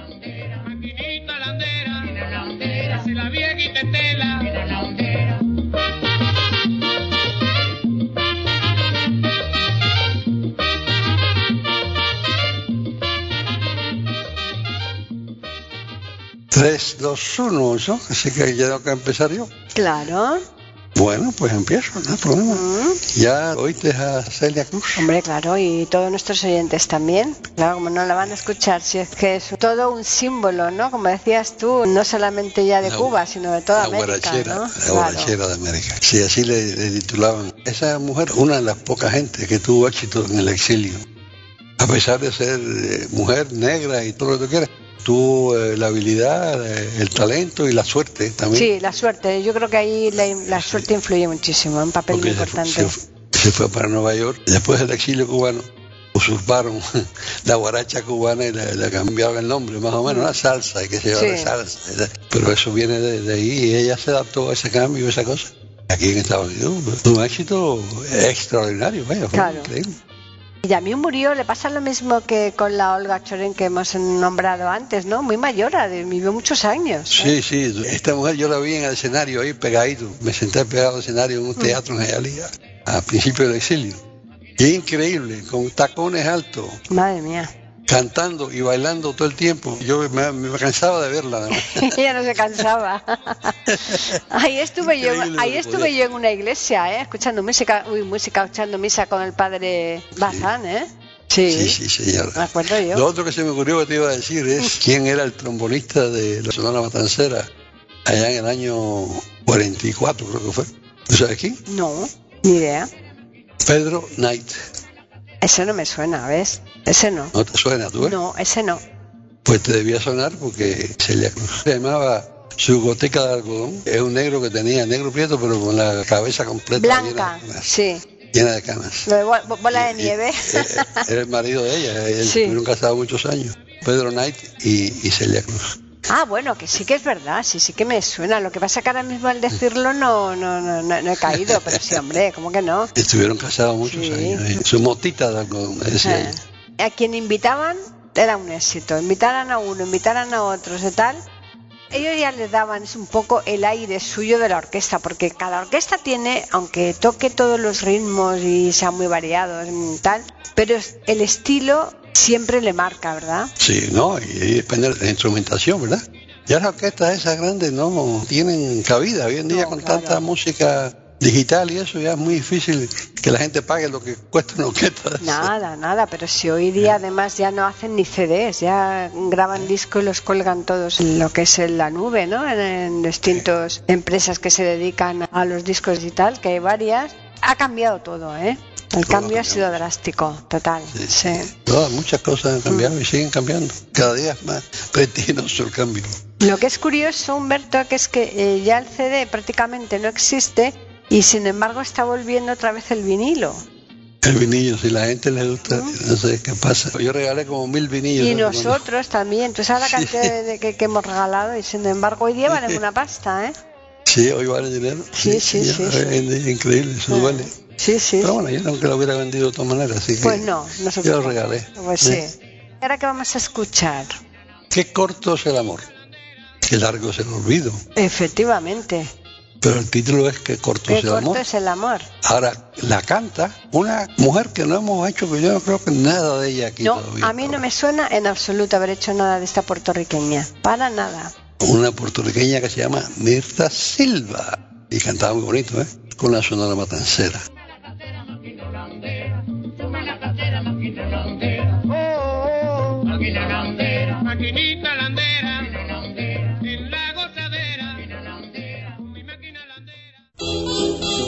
S3: Tres, dos, uno, eso, así que ya tengo que empezar yo.
S2: Claro.
S3: Bueno, pues empiezo, no hay problema. ¿Ya oíste a Celia Cruz?
S2: Hombre, claro, y todos nuestros oyentes también. Claro, como no la van a escuchar, si es que es todo un símbolo, ¿no? Como decías tú, no solamente ya de Cuba, sino de toda América, ¿no?
S3: La guarachera de América. Sí, así le titulaban. Esa mujer, una de las pocas gente que tuvo éxito en el exilio. A pesar de ser mujer, negra y todo lo que tú quieras. Tuvo la habilidad, el talento y la suerte también.
S2: Sí, la suerte. Yo creo que ahí la suerte influye muchísimo, un papel muy importante.
S3: Se fue para Nueva York después del exilio cubano. usurparon la guaracha cubana y le cambiaron el nombre, más o menos, la salsa, y que se llama
S2: Sí.
S3: salsa. Pero eso viene de ahí y ella se adaptó a ese cambio, esa cosa. Aquí en Estados Unidos, un éxito extraordinario, vaya, fue
S2: Claro.
S3: increíble.
S2: Y a mí murió, le pasa lo mismo que con la Olga Choren que hemos nombrado antes, ¿no? Muy mayor, vivió muchos años.
S3: Sí, sí, esta mujer yo la vi en el escenario ahí pegadito, me senté pegado al escenario en un teatro en Hialeah, a principio del exilio. Y increíble, con tacones altos,
S2: Madre mía.
S3: cantando y bailando todo el tiempo. Yo me cansaba de verla. además.
S2: Ella no se cansaba. Ahí estuve yo,
S3: Increíble
S2: ahí
S3: lo que
S2: estuve
S3: podía.
S2: yo en una iglesia, escuchando música, escuchando misa con el padre Bazán,
S3: Sí, sí, señor.
S2: Me acuerdo yo.
S3: Lo otro que se me ocurrió que te iba a decir es quién era el trombonista de la Sonora Matancera allá en el año 44, creo que fue. ¿Tú sabes quién?
S2: No, ni idea.
S3: Pedro Knight.
S2: Ese no me suena, ¿ves? Ese no.
S3: ¿No te suena, tú?
S2: No, ese no.
S3: Pues te debía sonar porque Celia Cruz se llamaba Su goteca de algodón. Es un negro que tenía, negro prieto, pero con la cabeza completa
S2: Blanca,
S3: llena,
S2: sí.
S3: llena de canas.
S2: Lo de bola de nieve.
S3: Era el marido de ella, ellos
S2: Sí.
S3: estuvieron casados muchos años. Pedro Knight y Celia Cruz.
S2: Ah, bueno, que sí que es verdad, sí que me suena. Lo que pasa que ahora mismo al decirlo no he caído, pero sí, hombre, ¿cómo que no?
S3: Estuvieron casados muchos
S2: Sí.
S3: años. Su motita de algodón, me decía ella.
S2: A quien invitaban era un éxito. Invitaran a uno, invitaran a otros y tal. Ellos ya les daban es un poco el aire suyo de la orquesta, porque cada orquesta tiene, aunque toque todos los ritmos y sean muy variados y tal, pero el estilo siempre le marca, ¿verdad?
S3: Sí, no, y depende de la instrumentación, ¿verdad? Ya las orquestas esas grandes no tienen cabida. Hoy en día
S2: No,
S3: con
S2: claro.
S3: tanta música digital y eso ya es muy difícil que la gente pague lo que cuesta una orquesta. de esas.
S2: Nada, pero si hoy día además ya no hacen ni CDs, ya graban discos y los cuelgan todos en lo que es en la nube, ¿no? En distintas empresas que se dedican a los discos y tal, que hay varias. Ha cambiado todo, ¿eh? El
S3: Todo
S2: cambio
S3: ha
S2: ha sido drástico, total. Sí.
S3: Todas, muchas cosas han cambiado y siguen cambiando. Cada día es más pretinoso el cambio.
S2: Lo que es curioso, Humberto, que es que ya el CD prácticamente no existe y sin embargo está volviendo otra vez el vinilo.
S3: El vinillo, si la gente le gusta, no sé qué pasa. Yo regalé como 1000 vinillos.
S2: Y
S3: ¿no?
S2: nosotros también. Tú sabes la cantidad que hemos regalado y sin embargo hoy día valen una pasta, ¿eh?
S3: Sí, hoy vale dinero.
S2: Sí.
S3: Es increíble, eso duele.
S2: Sí.
S3: Pero bueno, yo nunca lo hubiera vendido de todas maneras, así que
S2: Pues no, nosotros.
S3: yo lo regalé.
S2: Pues sí. Ahora que vamos a escuchar.
S3: Qué corto es el amor, qué largo es el olvido.
S2: Efectivamente.
S3: Pero el título es Qué corto
S2: Qué
S3: es el
S2: corto
S3: amor.
S2: es el amor.
S3: Ahora, la canta una mujer que no hemos hecho, que yo no creo que nada de ella aquí
S2: No,
S3: todavía.
S2: a mí no me suena en absoluto haber hecho nada de esta puertorriqueña. Para nada.
S3: Una puertorriqueña que se llama Mirta Silva. Y cantaba muy bonito, ¿eh? Con la Sonora Matancera.
S4: Maquinita landera, en la gozadera, mi máquina landera.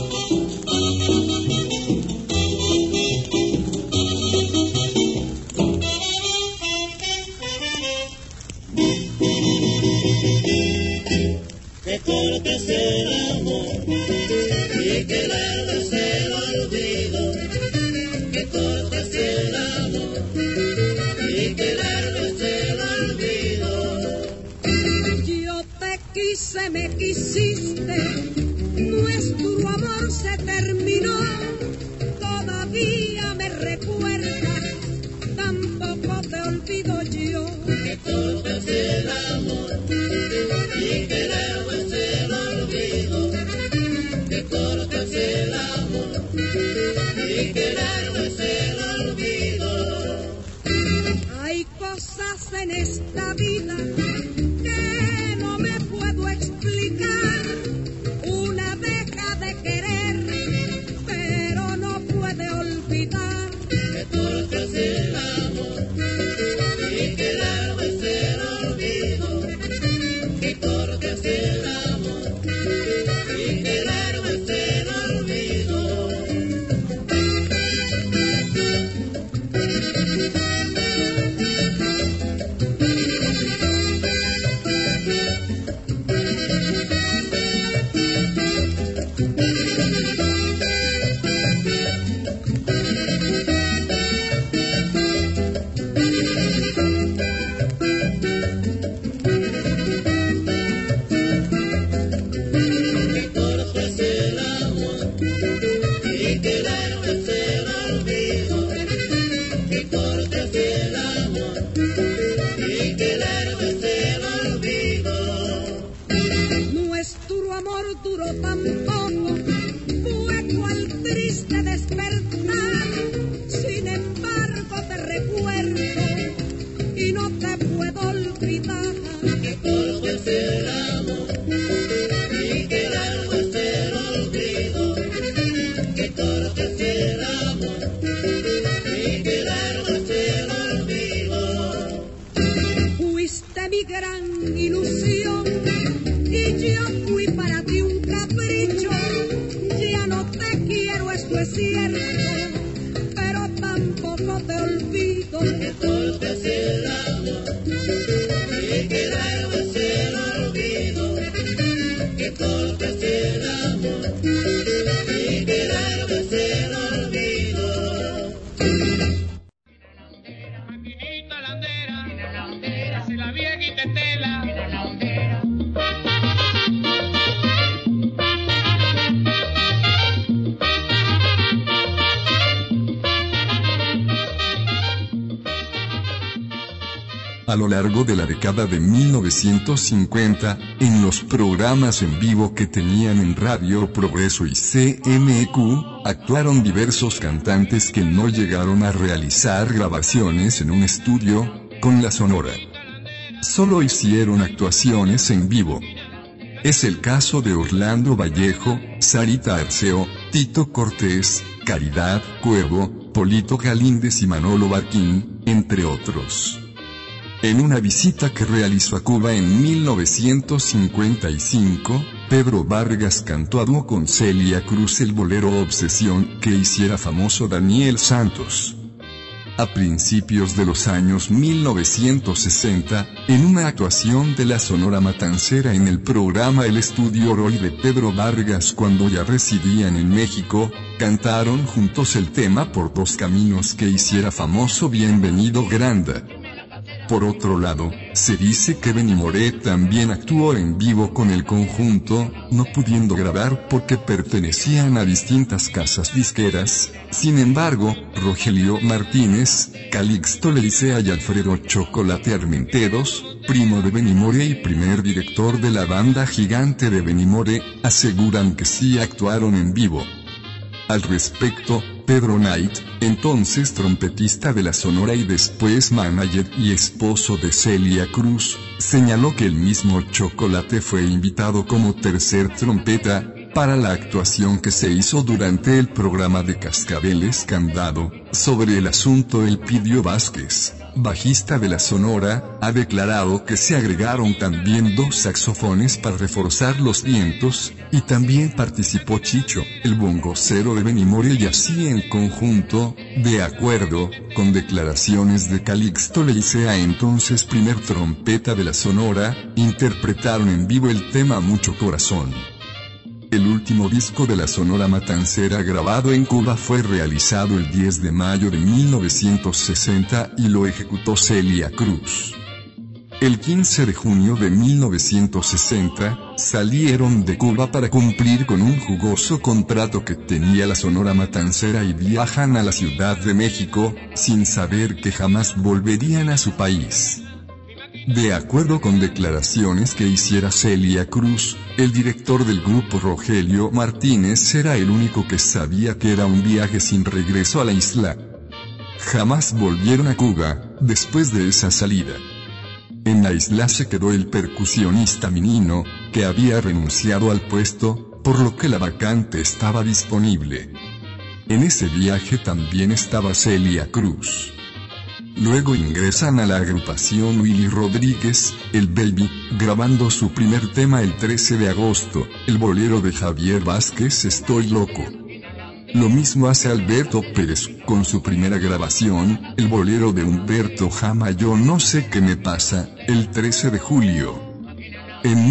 S9: Que corto es el amor y que largo es el olvido. Que corto es el amor y que largo es el olvido.
S7: Yo te quise, me quisiste, nuestro amor se terminó. Todavía me recuerdas, tampoco te olvido yo.
S9: Que corto es el amor y que largo es el olvido. Que corto es el amor y que largo es el olvido.
S7: Hay cosas en esta vida que no me puedo explicar. Una deja de querer, pero no puede olvidar.
S9: Que corto es el amor y que largo es el olvido. Que corto es el amor y que largo es el olvido. corto es el amor, y que largo es el olvido. Qué corto es el amor, y qué largo es el olvido.
S4: Maquinita landera, si la viejita tela.
S5: A lo largo de la década de 1950, en los programas en vivo que tenían en Radio Progreso y CMQ, actuaron diversos cantantes que no llegaron a realizar grabaciones en un estudio, con la Sonora. Solo hicieron actuaciones en vivo. Es el caso de Orlando Vallejo, Sarita Arceo, Tito Cortés, Caridad Cuervo, Polito Galíndez y Manolo Barquín, entre otros. En una visita que realizó a Cuba en 1955, Pedro Vargas cantó a dúo con Celia Cruz el bolero Obsesión que hiciera famoso Daniel Santos. A principios de los años 1960, en una actuación de la Sonora Matancera en el programa El Estudio Roy de Pedro Vargas cuando ya residían en México, cantaron juntos el tema Por dos caminos que hiciera famoso Bienvenido Granda. Por otro lado, se dice que Benny Moré también actuó en vivo con el conjunto, no pudiendo grabar porque pertenecían a distintas casas disqueras. Sin embargo, Rogelio Martínez, Calixto Leicea y Alfredo Chocolate Armenteros, primo de Benny Moré y primer director de la banda gigante de Benny Moré, aseguran que sí actuaron en vivo. Al respecto, Pedro Knight, entonces trompetista de la Sonora y después manager y esposo de Celia Cruz, señaló que el mismo Chocolate fue invitado como tercer trompeta, para la actuación que se hizo durante el programa de Cascabeles Candado, sobre el asunto. Elpidio Vázquez, bajista de la Sonora, ha declarado que se agregaron también dos saxofones para reforzar los vientos, y también participó Chicho, el bongocero de Benny Moré, y así en conjunto, de acuerdo con declaraciones de Calixto Leicea, entonces primer trompeta de la Sonora, interpretaron en vivo el tema Mucho Corazón. El último disco de la Sonora Matancera grabado en Cuba fue realizado el 10 de mayo de 1960 y lo ejecutó Celia Cruz. El 15 de junio de 1960, salieron de Cuba para cumplir con un jugoso contrato que tenía la Sonora Matancera y viajan a la Ciudad de México, sin saber que jamás volverían a su país. De acuerdo con declaraciones que hiciera Celia Cruz, el director del grupo Rogelio Martínez era el único que sabía que era un viaje sin regreso a la isla. Jamás volvieron a Cuba, después de esa salida. En la isla se quedó el percusionista Minino, que había renunciado al puesto, por lo que la vacante estaba disponible. En ese viaje también estaba Celia Cruz. Luego ingresan a la agrupación Willy Rodríguez, el Baby, grabando su primer tema el 13 de agosto, el bolero de Javier Vázquez Estoy Loco. Lo mismo hace Alberto Pérez, con su primera grabación, el bolero de Humberto Jama Yo no sé qué me pasa, el 13 de julio. En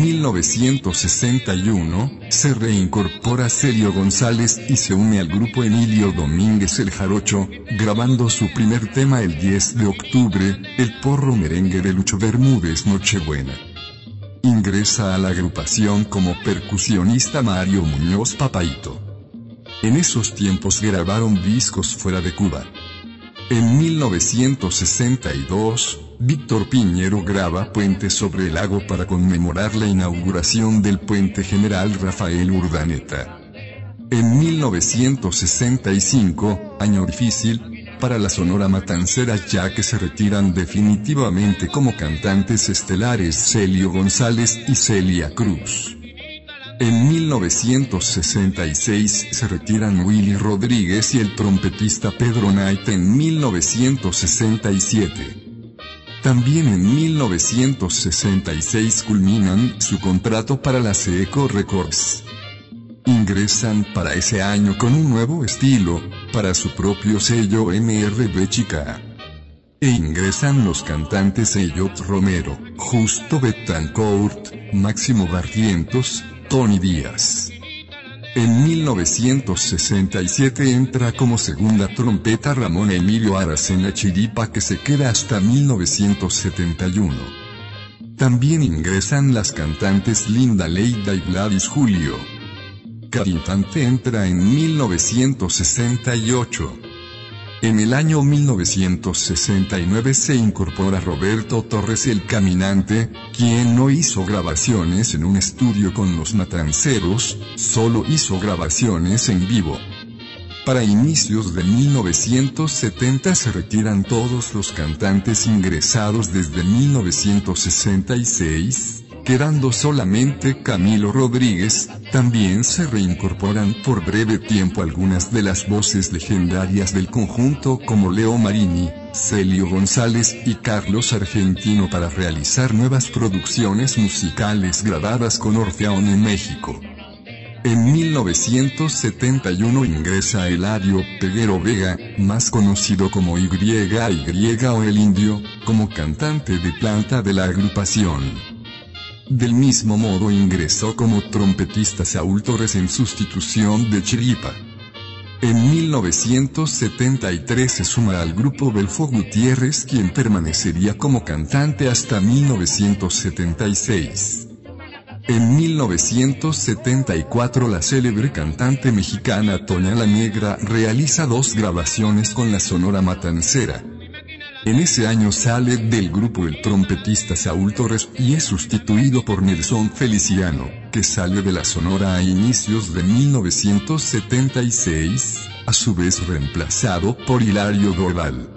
S5: 1961, se reincorpora Celio González y se une al grupo Emilio Domínguez el Jarocho, grabando su primer tema el 10 de octubre, el porro merengue de Lucho Bermúdez Nochebuena. Ingresa a la agrupación como percusionista Mario Muñoz Papaito. En esos tiempos grabaron discos fuera de Cuba. En 1962, Víctor Piñero graba Puente sobre el Lago para conmemorar la inauguración del Puente General Rafael Urdaneta. En 1965, año difícil, para la Sonora Matancera ya que se retiran definitivamente como cantantes estelares Celio González y Celia Cruz. En 1966 se retiran Willy Rodríguez y el trompetista Pedro Knight en 1967. También en 1966 culminan su contrato para la Seco Records. Ingresan para ese año con un nuevo estilo, para su propio sello MRB Chica. E ingresan los cantantes Elliot Romero, Justo Betancourt, Máximo Barrientos, Tony Díaz. En 1967 entra como segunda trompeta Ramón Emilio Aracena Chiripa, que se queda hasta 1971. También ingresan las cantantes Linda Leida y Gladys Julio. Cantante entra en 1968. En el año 1969 se incorpora Roberto Torres el Caminante, quien no hizo grabaciones en un estudio con los Matanceros, solo hizo grabaciones en vivo. Para inicios de 1970 se retiran todos los cantantes ingresados desde 1966, quedando solamente Camilo Rodríguez. También se reincorporan por breve tiempo algunas de las voces legendarias del conjunto como Leo Marini, Celio González y Carlos Argentino para realizar nuevas producciones musicales grabadas con Orfeón en México. En 1971 ingresa Eladio Peguero Vega, más conocido como YY o El Indio, como cantante de planta de la agrupación. Del mismo modo ingresó como trompetista Saúl Torres en sustitución de Chiripa. En 1973 se suma al grupo Belfo Gutiérrez, quien permanecería como cantante hasta 1976. En 1974 la célebre cantante mexicana Toña la Negra realiza 2 grabaciones con la Sonora Matancera. En ese año sale del grupo el trompetista Saúl Torres y es sustituido por Nelson Feliciano, que sale de la Sonora a inicios de 1976, a su vez reemplazado por Hilario Doval.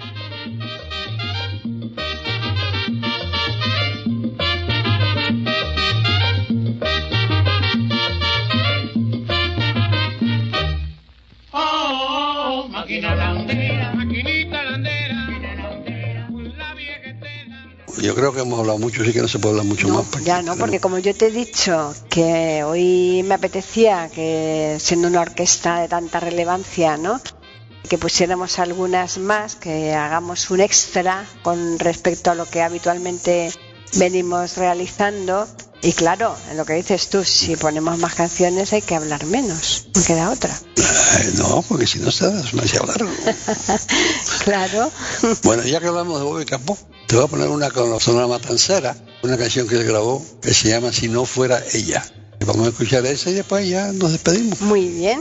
S3: Yo creo que hemos hablado mucho, sí que no se puede hablar mucho más.
S2: Ya no, porque como yo te he dicho que hoy me apetecía que, siendo una orquesta de tanta relevancia, ¿no?, que pusiéramos algunas más, que hagamos un extra con respecto a lo que habitualmente venimos realizando. Y claro, en lo que dices tú, si ponemos más canciones hay que hablar menos, no queda otra.
S3: No, porque si no se hace demasiado largo.
S2: Claro.
S3: Bueno, ya que hablamos de Bobby Capó, te voy a poner una con la Sonora Matancera, una canción que él grabó que se llama Si no fuera ella. Y vamos a escuchar esa y después ya nos despedimos.
S2: Muy bien.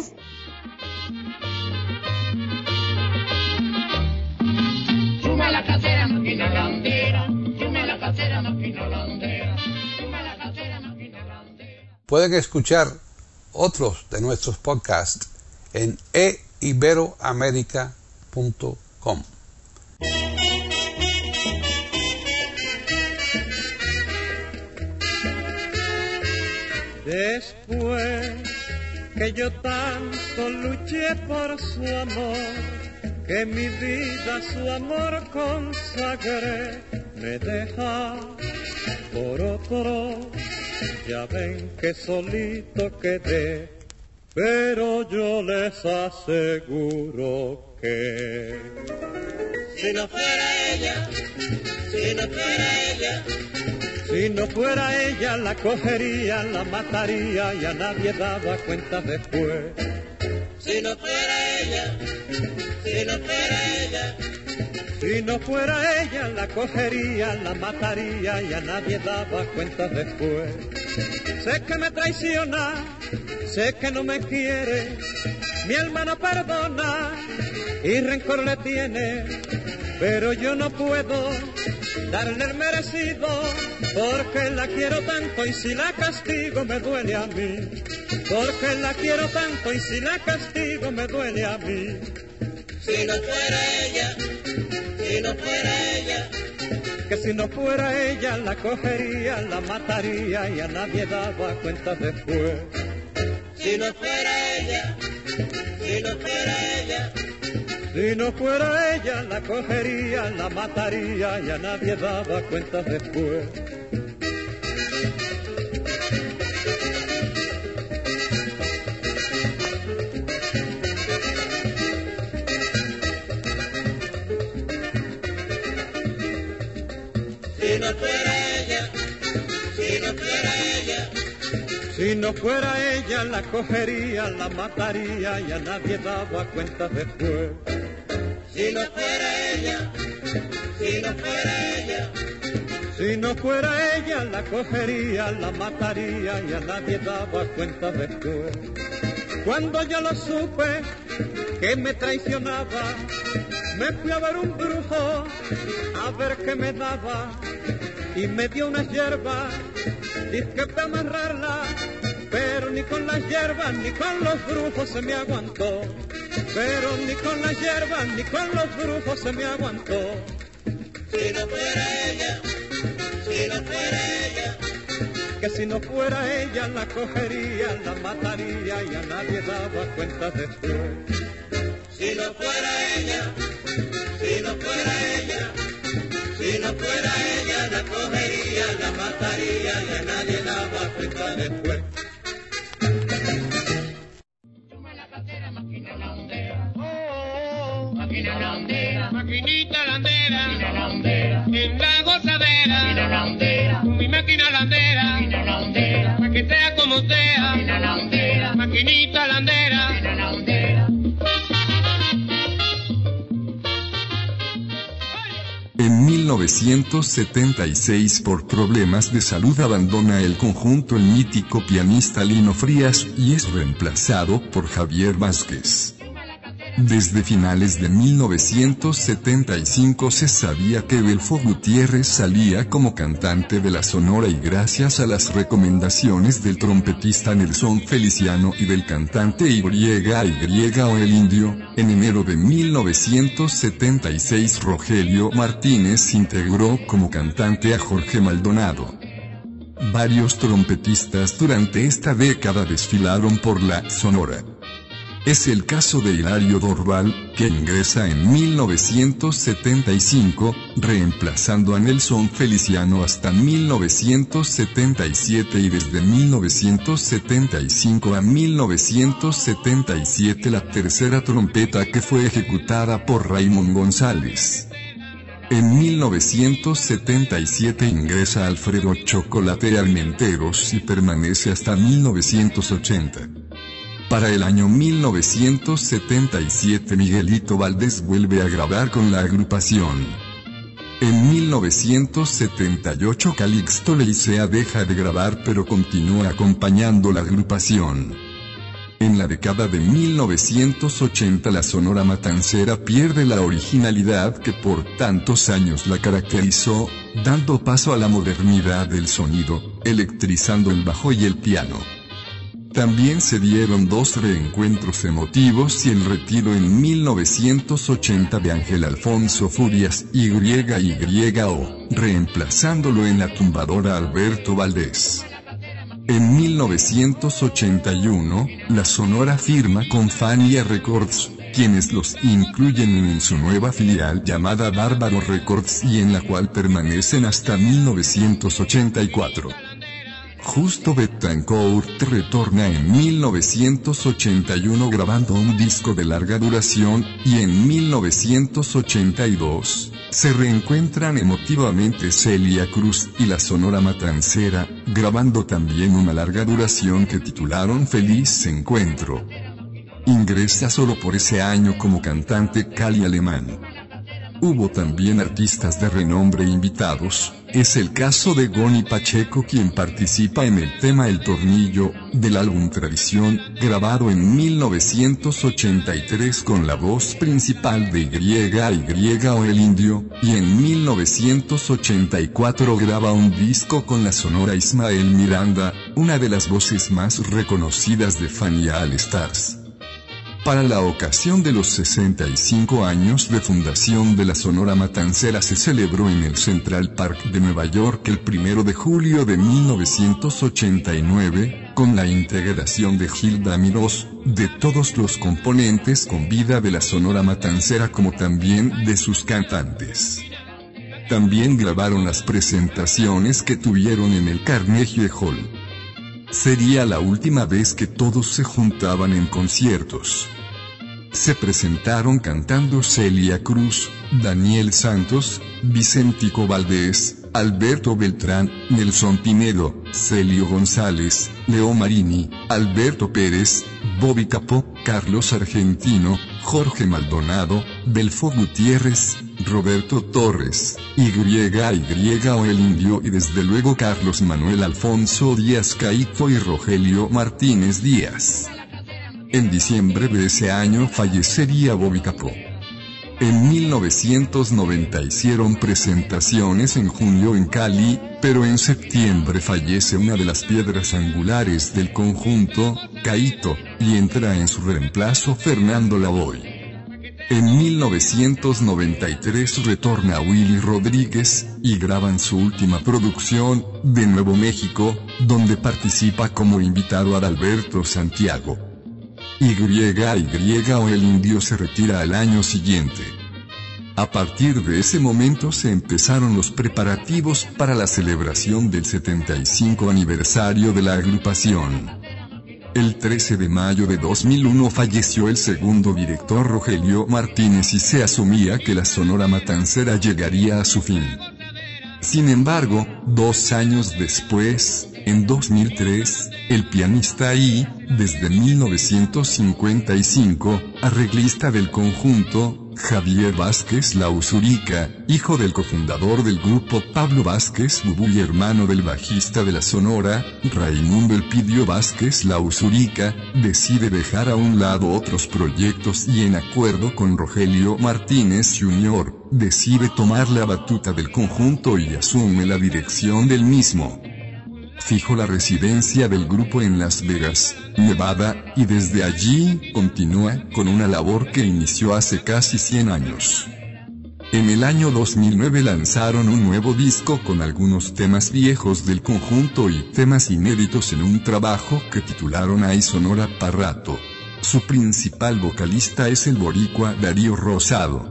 S9: Chuma la casera, máquina landera. Chuma la casera, máquina landera.
S1: Pueden escuchar otros de nuestros podcasts en eiberoamerica.com.
S6: Después que yo tanto luché por su amor, que mi vida a su amor consagré, me deja por otro. Ya ven que solito quedé, pero yo les aseguro que
S9: si no fuera ella, si no fuera ella,
S6: si no fuera ella la cogería, la mataría y a nadie daba cuenta después.
S9: Si no fuera ella, si no fuera ella,
S6: si no fuera ella la cogería, la mataría y a nadie daba cuenta después. Sé que me traiciona, sé que no me quiere, mi alma no perdona y rencor le tiene, pero yo no puedo darle el merecido, porque la quiero tanto y si la castigo me duele a mí, porque la quiero tanto y si la castigo me duele a mí.
S9: Si no fuera ella, si no fuera ella,
S6: que si no fuera ella la cogería, la mataría y a nadie daba cuenta después.
S9: Si no fuera ella, si no fuera ella,
S6: si no fuera ella la cogería, la mataría y a nadie daba cuenta después.
S9: Si no fuera ella, si no fuera ella,
S6: Si no fuera ella la cogería, la mataría y a nadie daba cuenta después.
S9: si no fuera ella, si no fuera ella,
S6: Si no fuera ella la cogería, la mataría y a nadie daba cuenta después. Cuando yo lo supe que me traicionaba, me fui a ver un brujo a ver qué me daba y me dio unas hierbas, dizque para amarrarla, pero ni con las hierbas ni con los brujos se me aguantó, pero ni con las hierbas ni con los brujos se me aguantó.
S9: si no fuera ella, si no fuera ella,
S6: Que si no fuera ella la cogería, la mataría y a nadie daba cuenta después.
S9: si no fuera ella, si no fuera ella, si no fuera ella la cogería, la mataría y a nadie daba cuenta después.
S4: Maquinita landera, en la gozadera, mi máquina landera, pa' que sea como sea, maquinita landera.
S5: En 1976 por problemas de salud abandona el conjunto el mítico pianista Lino Frías y es reemplazado por Javier Vázquez. Desde finales de 1975 se sabía que Belfo Gutiérrez salía como cantante de la Sonora y gracias a las recomendaciones del trompetista Nelson Feliciano y del cantante YYO El Indio, en enero de 1976 Rogelio Martínez integró como cantante a Jorge Maldonado. Varios trompetistas durante esta década desfilaron por la Sonora. Es el caso de Hilario Dorval, que ingresa en 1975, reemplazando a Nelson Feliciano hasta 1977 y desde 1975 a 1977 la tercera trompeta que fue ejecutada por Raymond González. En 1977 ingresa Alfredo Chocolate Armenteros y permanece hasta 1980. Para el año 1977 Miguelito Valdés vuelve a grabar con la agrupación. En 1978 Calixto Leicea deja de grabar pero continúa acompañando la agrupación. En la década de 1980 la Sonora Matancera pierde la originalidad que por tantos años la caracterizó, dando paso a la modernidad del sonido, electrizando el bajo y el piano. También se dieron dos reencuentros emotivos y el retiro en 1980 de Ángel Alfonso Furias YYO, reemplazándolo en la tumbadora Alberto Valdés. En 1981, la Sonora firma con Fania Records, quienes los incluyen en su nueva filial llamada Bárbaro Records y en la cual permanecen hasta 1984. Justo Betancourt retorna en 1981 grabando un disco de larga duración, y en 1982, se reencuentran emotivamente Celia Cruz y la Sonora Matancera, grabando también una larga duración que titularon Feliz Encuentro. Ingresa solo por ese año como cantante Cali Alemán. Hubo también artistas de renombre invitados, es el caso de Goni Pacheco quien participa en el tema El Tornillo, del álbum Tradición, grabado en 1983 con la voz principal de YYO El Indio, y en 1984 graba un disco con la Sonora Ismael Miranda, una de las voces más reconocidas de Fania All Stars. Para la ocasión de los 65 años de fundación de la Sonora Matancera se celebró en el Central Park de Nueva York el 1 de julio de 1989, con la integración de Gilda Mirós, de todos los componentes con vida de la Sonora Matancera como también de sus cantantes. También grabaron las presentaciones que tuvieron en el Carnegie Hall. Sería la última vez que todos se juntaban en conciertos. Se presentaron cantando Celia Cruz, Daniel Santos, Vicentico Valdés, Alberto Beltrán, Nelson Pinedo, Celio González, Leo Marini, Alberto Pérez, Bobby Capó, Carlos Argentino, Jorge Maldonado, Belfo Gutiérrez, Roberto Torres, Y o El Indio y desde luego Carlos Manuel Alfonso Díaz Caíto y Rogelio Martínez Díaz. En diciembre de ese año fallecería Bobby Capó. En 1990 hicieron presentaciones en junio en Cali, pero en septiembre fallece una de las piedras angulares del conjunto, Caíto, y entra en su reemplazo Fernando Lavoy. En 1993 retorna Willy Rodríguez, y graban su última producción, de Nuevo México, donde participa como invitado Adalberto Santiago. Y o El Indio se retira al año siguiente. A partir de ese momento se empezaron los preparativos para la celebración del 75 aniversario de la agrupación. El 13 de mayo de 2001 falleció el segundo director Rogelio Martínez y se asumía que la Sonora Matancera llegaría a su fin. Sin embargo, 2 años después, en 2003, el pianista y, desde 1955, arreglista del conjunto, Javier Vázquez Lausurica, hijo del cofundador del grupo Pablo Vázquez Bubú y hermano del bajista de la Sonora, Raimundo Elpidio Vázquez Lausurica, decide dejar a un lado otros proyectos y en acuerdo con Rogelio Martínez Jr., decide tomar la batuta del conjunto y asume la dirección del mismo. Fijó la residencia del grupo en Las Vegas, Nevada, y desde allí continúa con una labor que inició hace casi 100 años. En el año 2009 lanzaron un nuevo disco con algunos temas viejos del conjunto y temas inéditos en un trabajo que titularon Hay Sonora pa' rato. Su principal vocalista es el boricua Darío Rosado.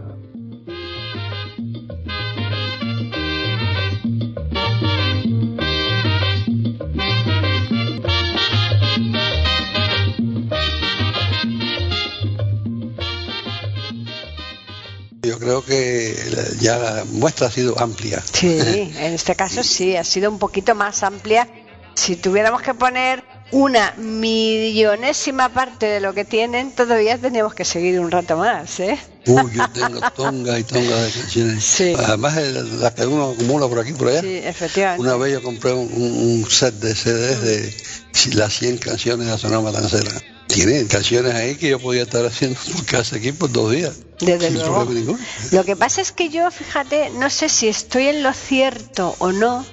S3: Yo creo que ya la muestra ha sido amplia.
S2: Sí, en este caso sí, ha sido un poquito más amplia. Si tuviéramos que poner una millonésima parte de lo que tienen, todavía tendríamos que seguir un rato más, ¿eh?
S3: Yo tengo tonga y tonga de canciones.
S2: Sí.
S3: Además, las que uno acumula por aquí y por allá.
S2: Sí, efectivamente.
S3: Una vez yo compré un set de CDs de las 100 canciones de la Sonora Matancera. Tiene canciones ahí que yo podía estar haciendo por casa aquí por 2 días.
S2: Desde
S3: sin
S2: luego.
S3: problema ninguno.
S2: Lo que pasa es que yo, fíjate, no sé si estoy en lo cierto o no,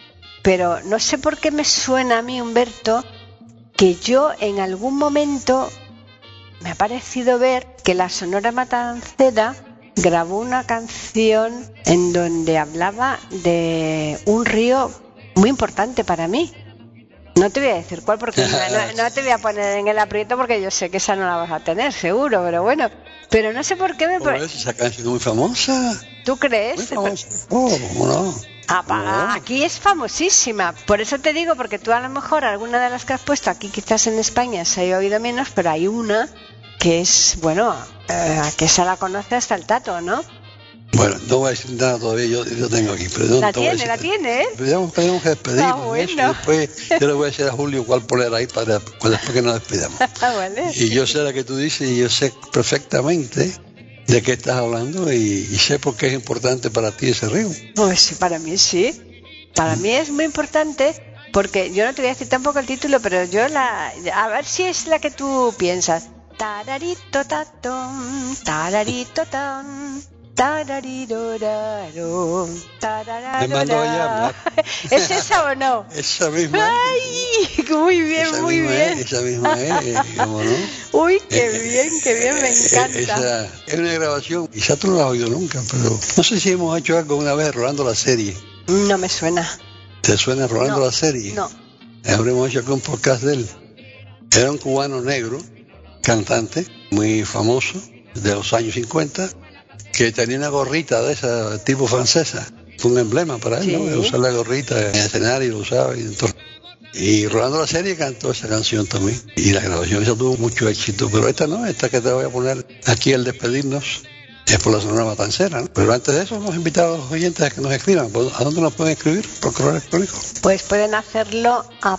S2: pero no sé por qué me suena a mí, Humberto, que yo en algún momento me ha parecido ver que la Sonora Matancera grabó una canción en donde hablaba de un río muy importante para mí. No te voy a decir cuál porque no te voy a poner en el aprieto porque yo sé que esa no la vas a tener, seguro, pero bueno. Pero no sé por qué me parece.
S3: Esa canción es muy famosa.
S2: ¿Tú crees?
S3: Muy famosa. ¿Cómo no?
S2: Aquí es famosísima. Por eso te digo, porque tú a lo mejor alguna de las que has puesto aquí quizás en España se haya oído menos, pero hay una que es, bueno, que esa la conoce hasta el Tato, ¿no?
S3: Bueno, no voy a decir nada todavía, yo tengo aquí. Pero
S2: la tiene, ¿eh?
S3: Tenemos que despedirnos.
S2: Bueno.
S3: Y después yo le voy a decir a Julio cuál poner ahí para después que nos despidamos.
S2: Vale.
S3: Y yo sé la que tú dices y yo sé perfectamente de qué estás hablando y sé por qué es importante para ti ese río.
S2: Pues sí, para mí sí. Para mí es muy importante porque yo no te voy a decir tampoco el título, pero yo a ver si es la que tú piensas. Tararito tatón, tararito tan. Tarariroraro,
S3: Me mando a llamar.
S2: ¿Es esa o no?
S3: Esa misma.
S2: ¡Ay! Muy bien,
S3: esa
S2: muy
S3: misma
S2: bien.
S3: Esa misma es, ¿cómo no?
S2: Uy, qué bien, me encanta.
S3: Esa es una grabación, quizás tú no la has oído nunca, pero no sé si hemos hecho algo una vez Rolando la Serie.
S2: No me suena.
S3: ¿Te suena Rolando la Serie?
S2: No.
S3: Habremos hecho aquí un podcast de él. Era un cubano negro, cantante, muy famoso, de los años 50, que tenía una gorrita de esa tipo francesa. Fue un emblema para él,
S2: sí,
S3: ¿no? Usar la gorrita en el escenario, lo usaba. Y Rolando la Serie cantó esa canción también. Y la grabación esa tuvo mucho éxito. Pero esta no, esta que te voy a poner aquí al despedirnos, es por la Sonora Matancera, ¿no? Pero antes de eso hemos invitado a los oyentes a que nos escriban. ¿A dónde nos pueden escribir? ¿Por correo electrónico?
S2: Pues pueden hacerlo a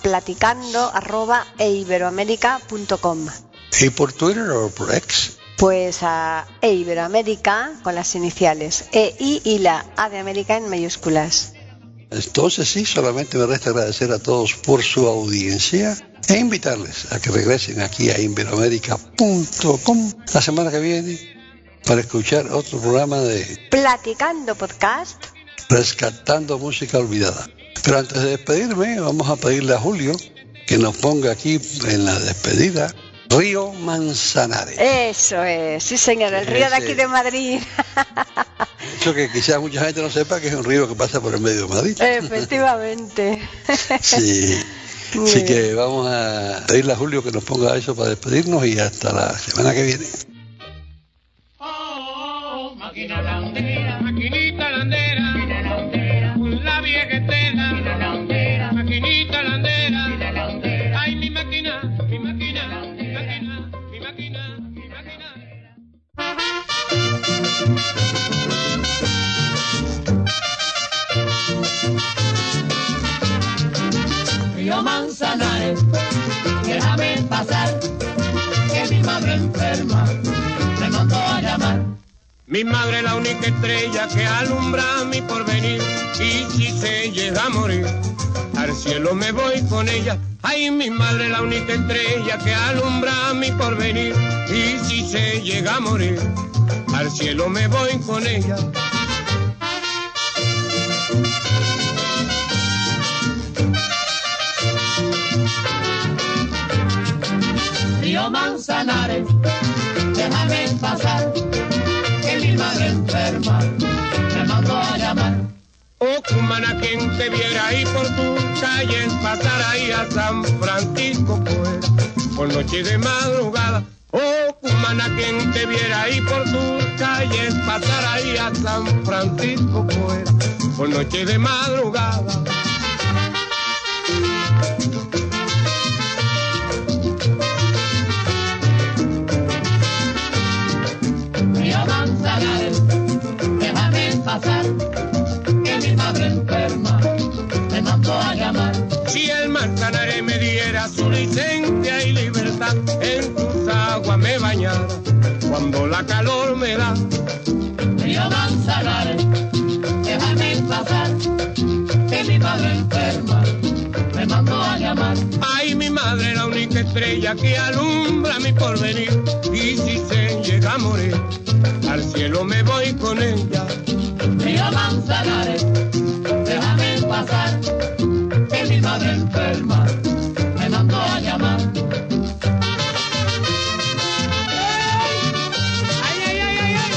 S2: platicando@eiberoamerica.com.
S3: ¿Y por Twitter o por X?
S2: Pues a Iberoamérica con las iniciales EI y la A de América en mayúsculas.
S3: Entonces sí, solamente me resta agradecer a todos por su audiencia e invitarles a que regresen aquí a iberoamerica.com la semana que viene para escuchar otro programa de
S2: Platicando Podcast,
S3: Rescatando Música Olvidada. Pero antes de despedirme, vamos a pedirle a Julio que nos ponga aquí en la despedida Río Manzanares.
S2: Eso es, sí señor, el río de aquí de Madrid.
S3: Eso que quizás mucha gente no sepa que es un río que pasa por el medio de Madrid.
S2: Efectivamente.
S3: Sí.
S2: Muy
S3: Así
S2: bien.
S3: que vamos a pedirle a Julio que nos ponga eso para despedirnos y hasta la semana que viene.
S4: Oh, máquina landera, maquinita landera, la vieja estela, maquinita landera, ay mi máquina, mi máquina, mi máquina, mi máquina, mi máquina.
S9: Río Manzanares, déjame pasar, que mi madre enferma me mandó a llamar.
S4: Mi madre es la única estrella que alumbra mi porvenir, y si se llega a morir, al cielo me voy con ella. Ay, mi madre es la única estrella que alumbra mi porvenir, y si se llega a morir, al cielo me voy con ella.
S9: Río Manzanares, déjame pasar, que mi madre enferma me mandó a llamar.
S4: Oh, cumana, quien te viera ahí por tu calle, pasar ahí a San Francisco, pues, por noche de madrugada. Oh, cumana, quien te viera ahí por tu calle, pasar ahí a San Francisco, pues, por noche de madrugada.
S9: Río Manzanares, déjame pasar, que mi madre enferma me mandó a llamar.
S4: Si el Manzanares me diera su licencia y libertad, en tus aguas me bañara cuando la calor me da.
S9: Río Manzanares, déjame pasar, que mi madre enferma me mandó a llamar.
S4: Ay, mi madre, la única estrella que alumbra mi porvenir, y si se llega a morir, al cielo me voy con ella.
S9: Río Manzanares, déjame pasar, que mi madre enferma me mandó a llamar.
S4: Ay, ay, ay, ay, ay.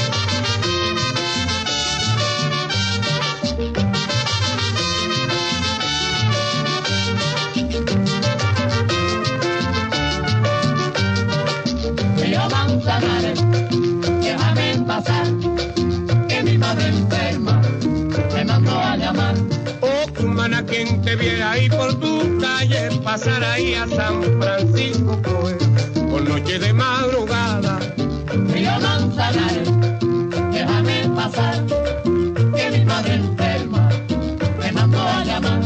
S9: Río Manzanares, déjame pasar, que mi madre enferma me mandó a llamar.
S4: Oh, cumana, quien te viera ahí por tu calle, pasar ahí a San Francisco, pues, por noche de madrugada.
S9: Río Manzanares, déjame pasar, que mi madre enferma me mandó a llamar.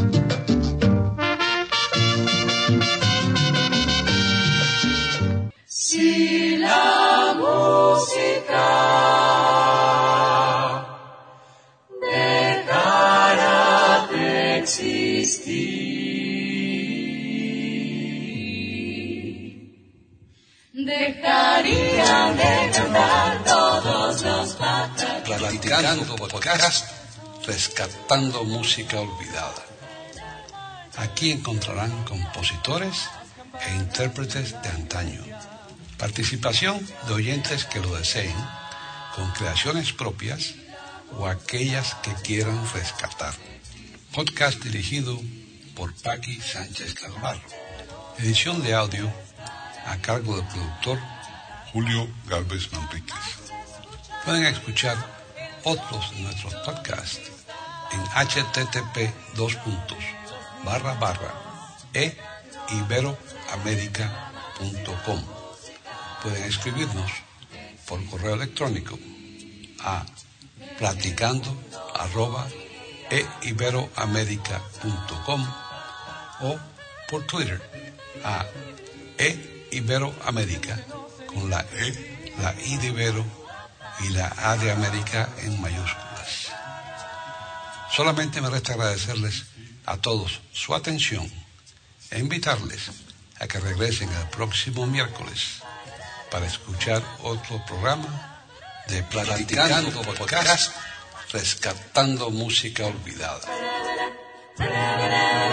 S9: Si la música dejara de existir, dejarían de cantar todos los pájaros.
S1: Platicando Podcast, rescatando música olvidada. Aquí encontrarán compositores e intérpretes de antaño. Participación de oyentes que lo deseen, con creaciones propias o aquellas que quieran rescatar. Podcast dirigido por Paqui Sánchez Carvalho. Edición de audio a cargo del productor Julio Galvez Manríquez. Pueden escuchar otros de nuestros podcasts en http://eiberoamerica.com. Pueden escribirnos por correo electrónico a platicando@eiberoamerica.com o por Twitter a eiberoamerica con la E, la I de Ibero y la A de América en mayúsculas. Solamente me resta agradecerles a todos su atención e invitarles a que regresen el próximo miércoles para escuchar otro programa de Platicando Podcast, rescatando música olvidada.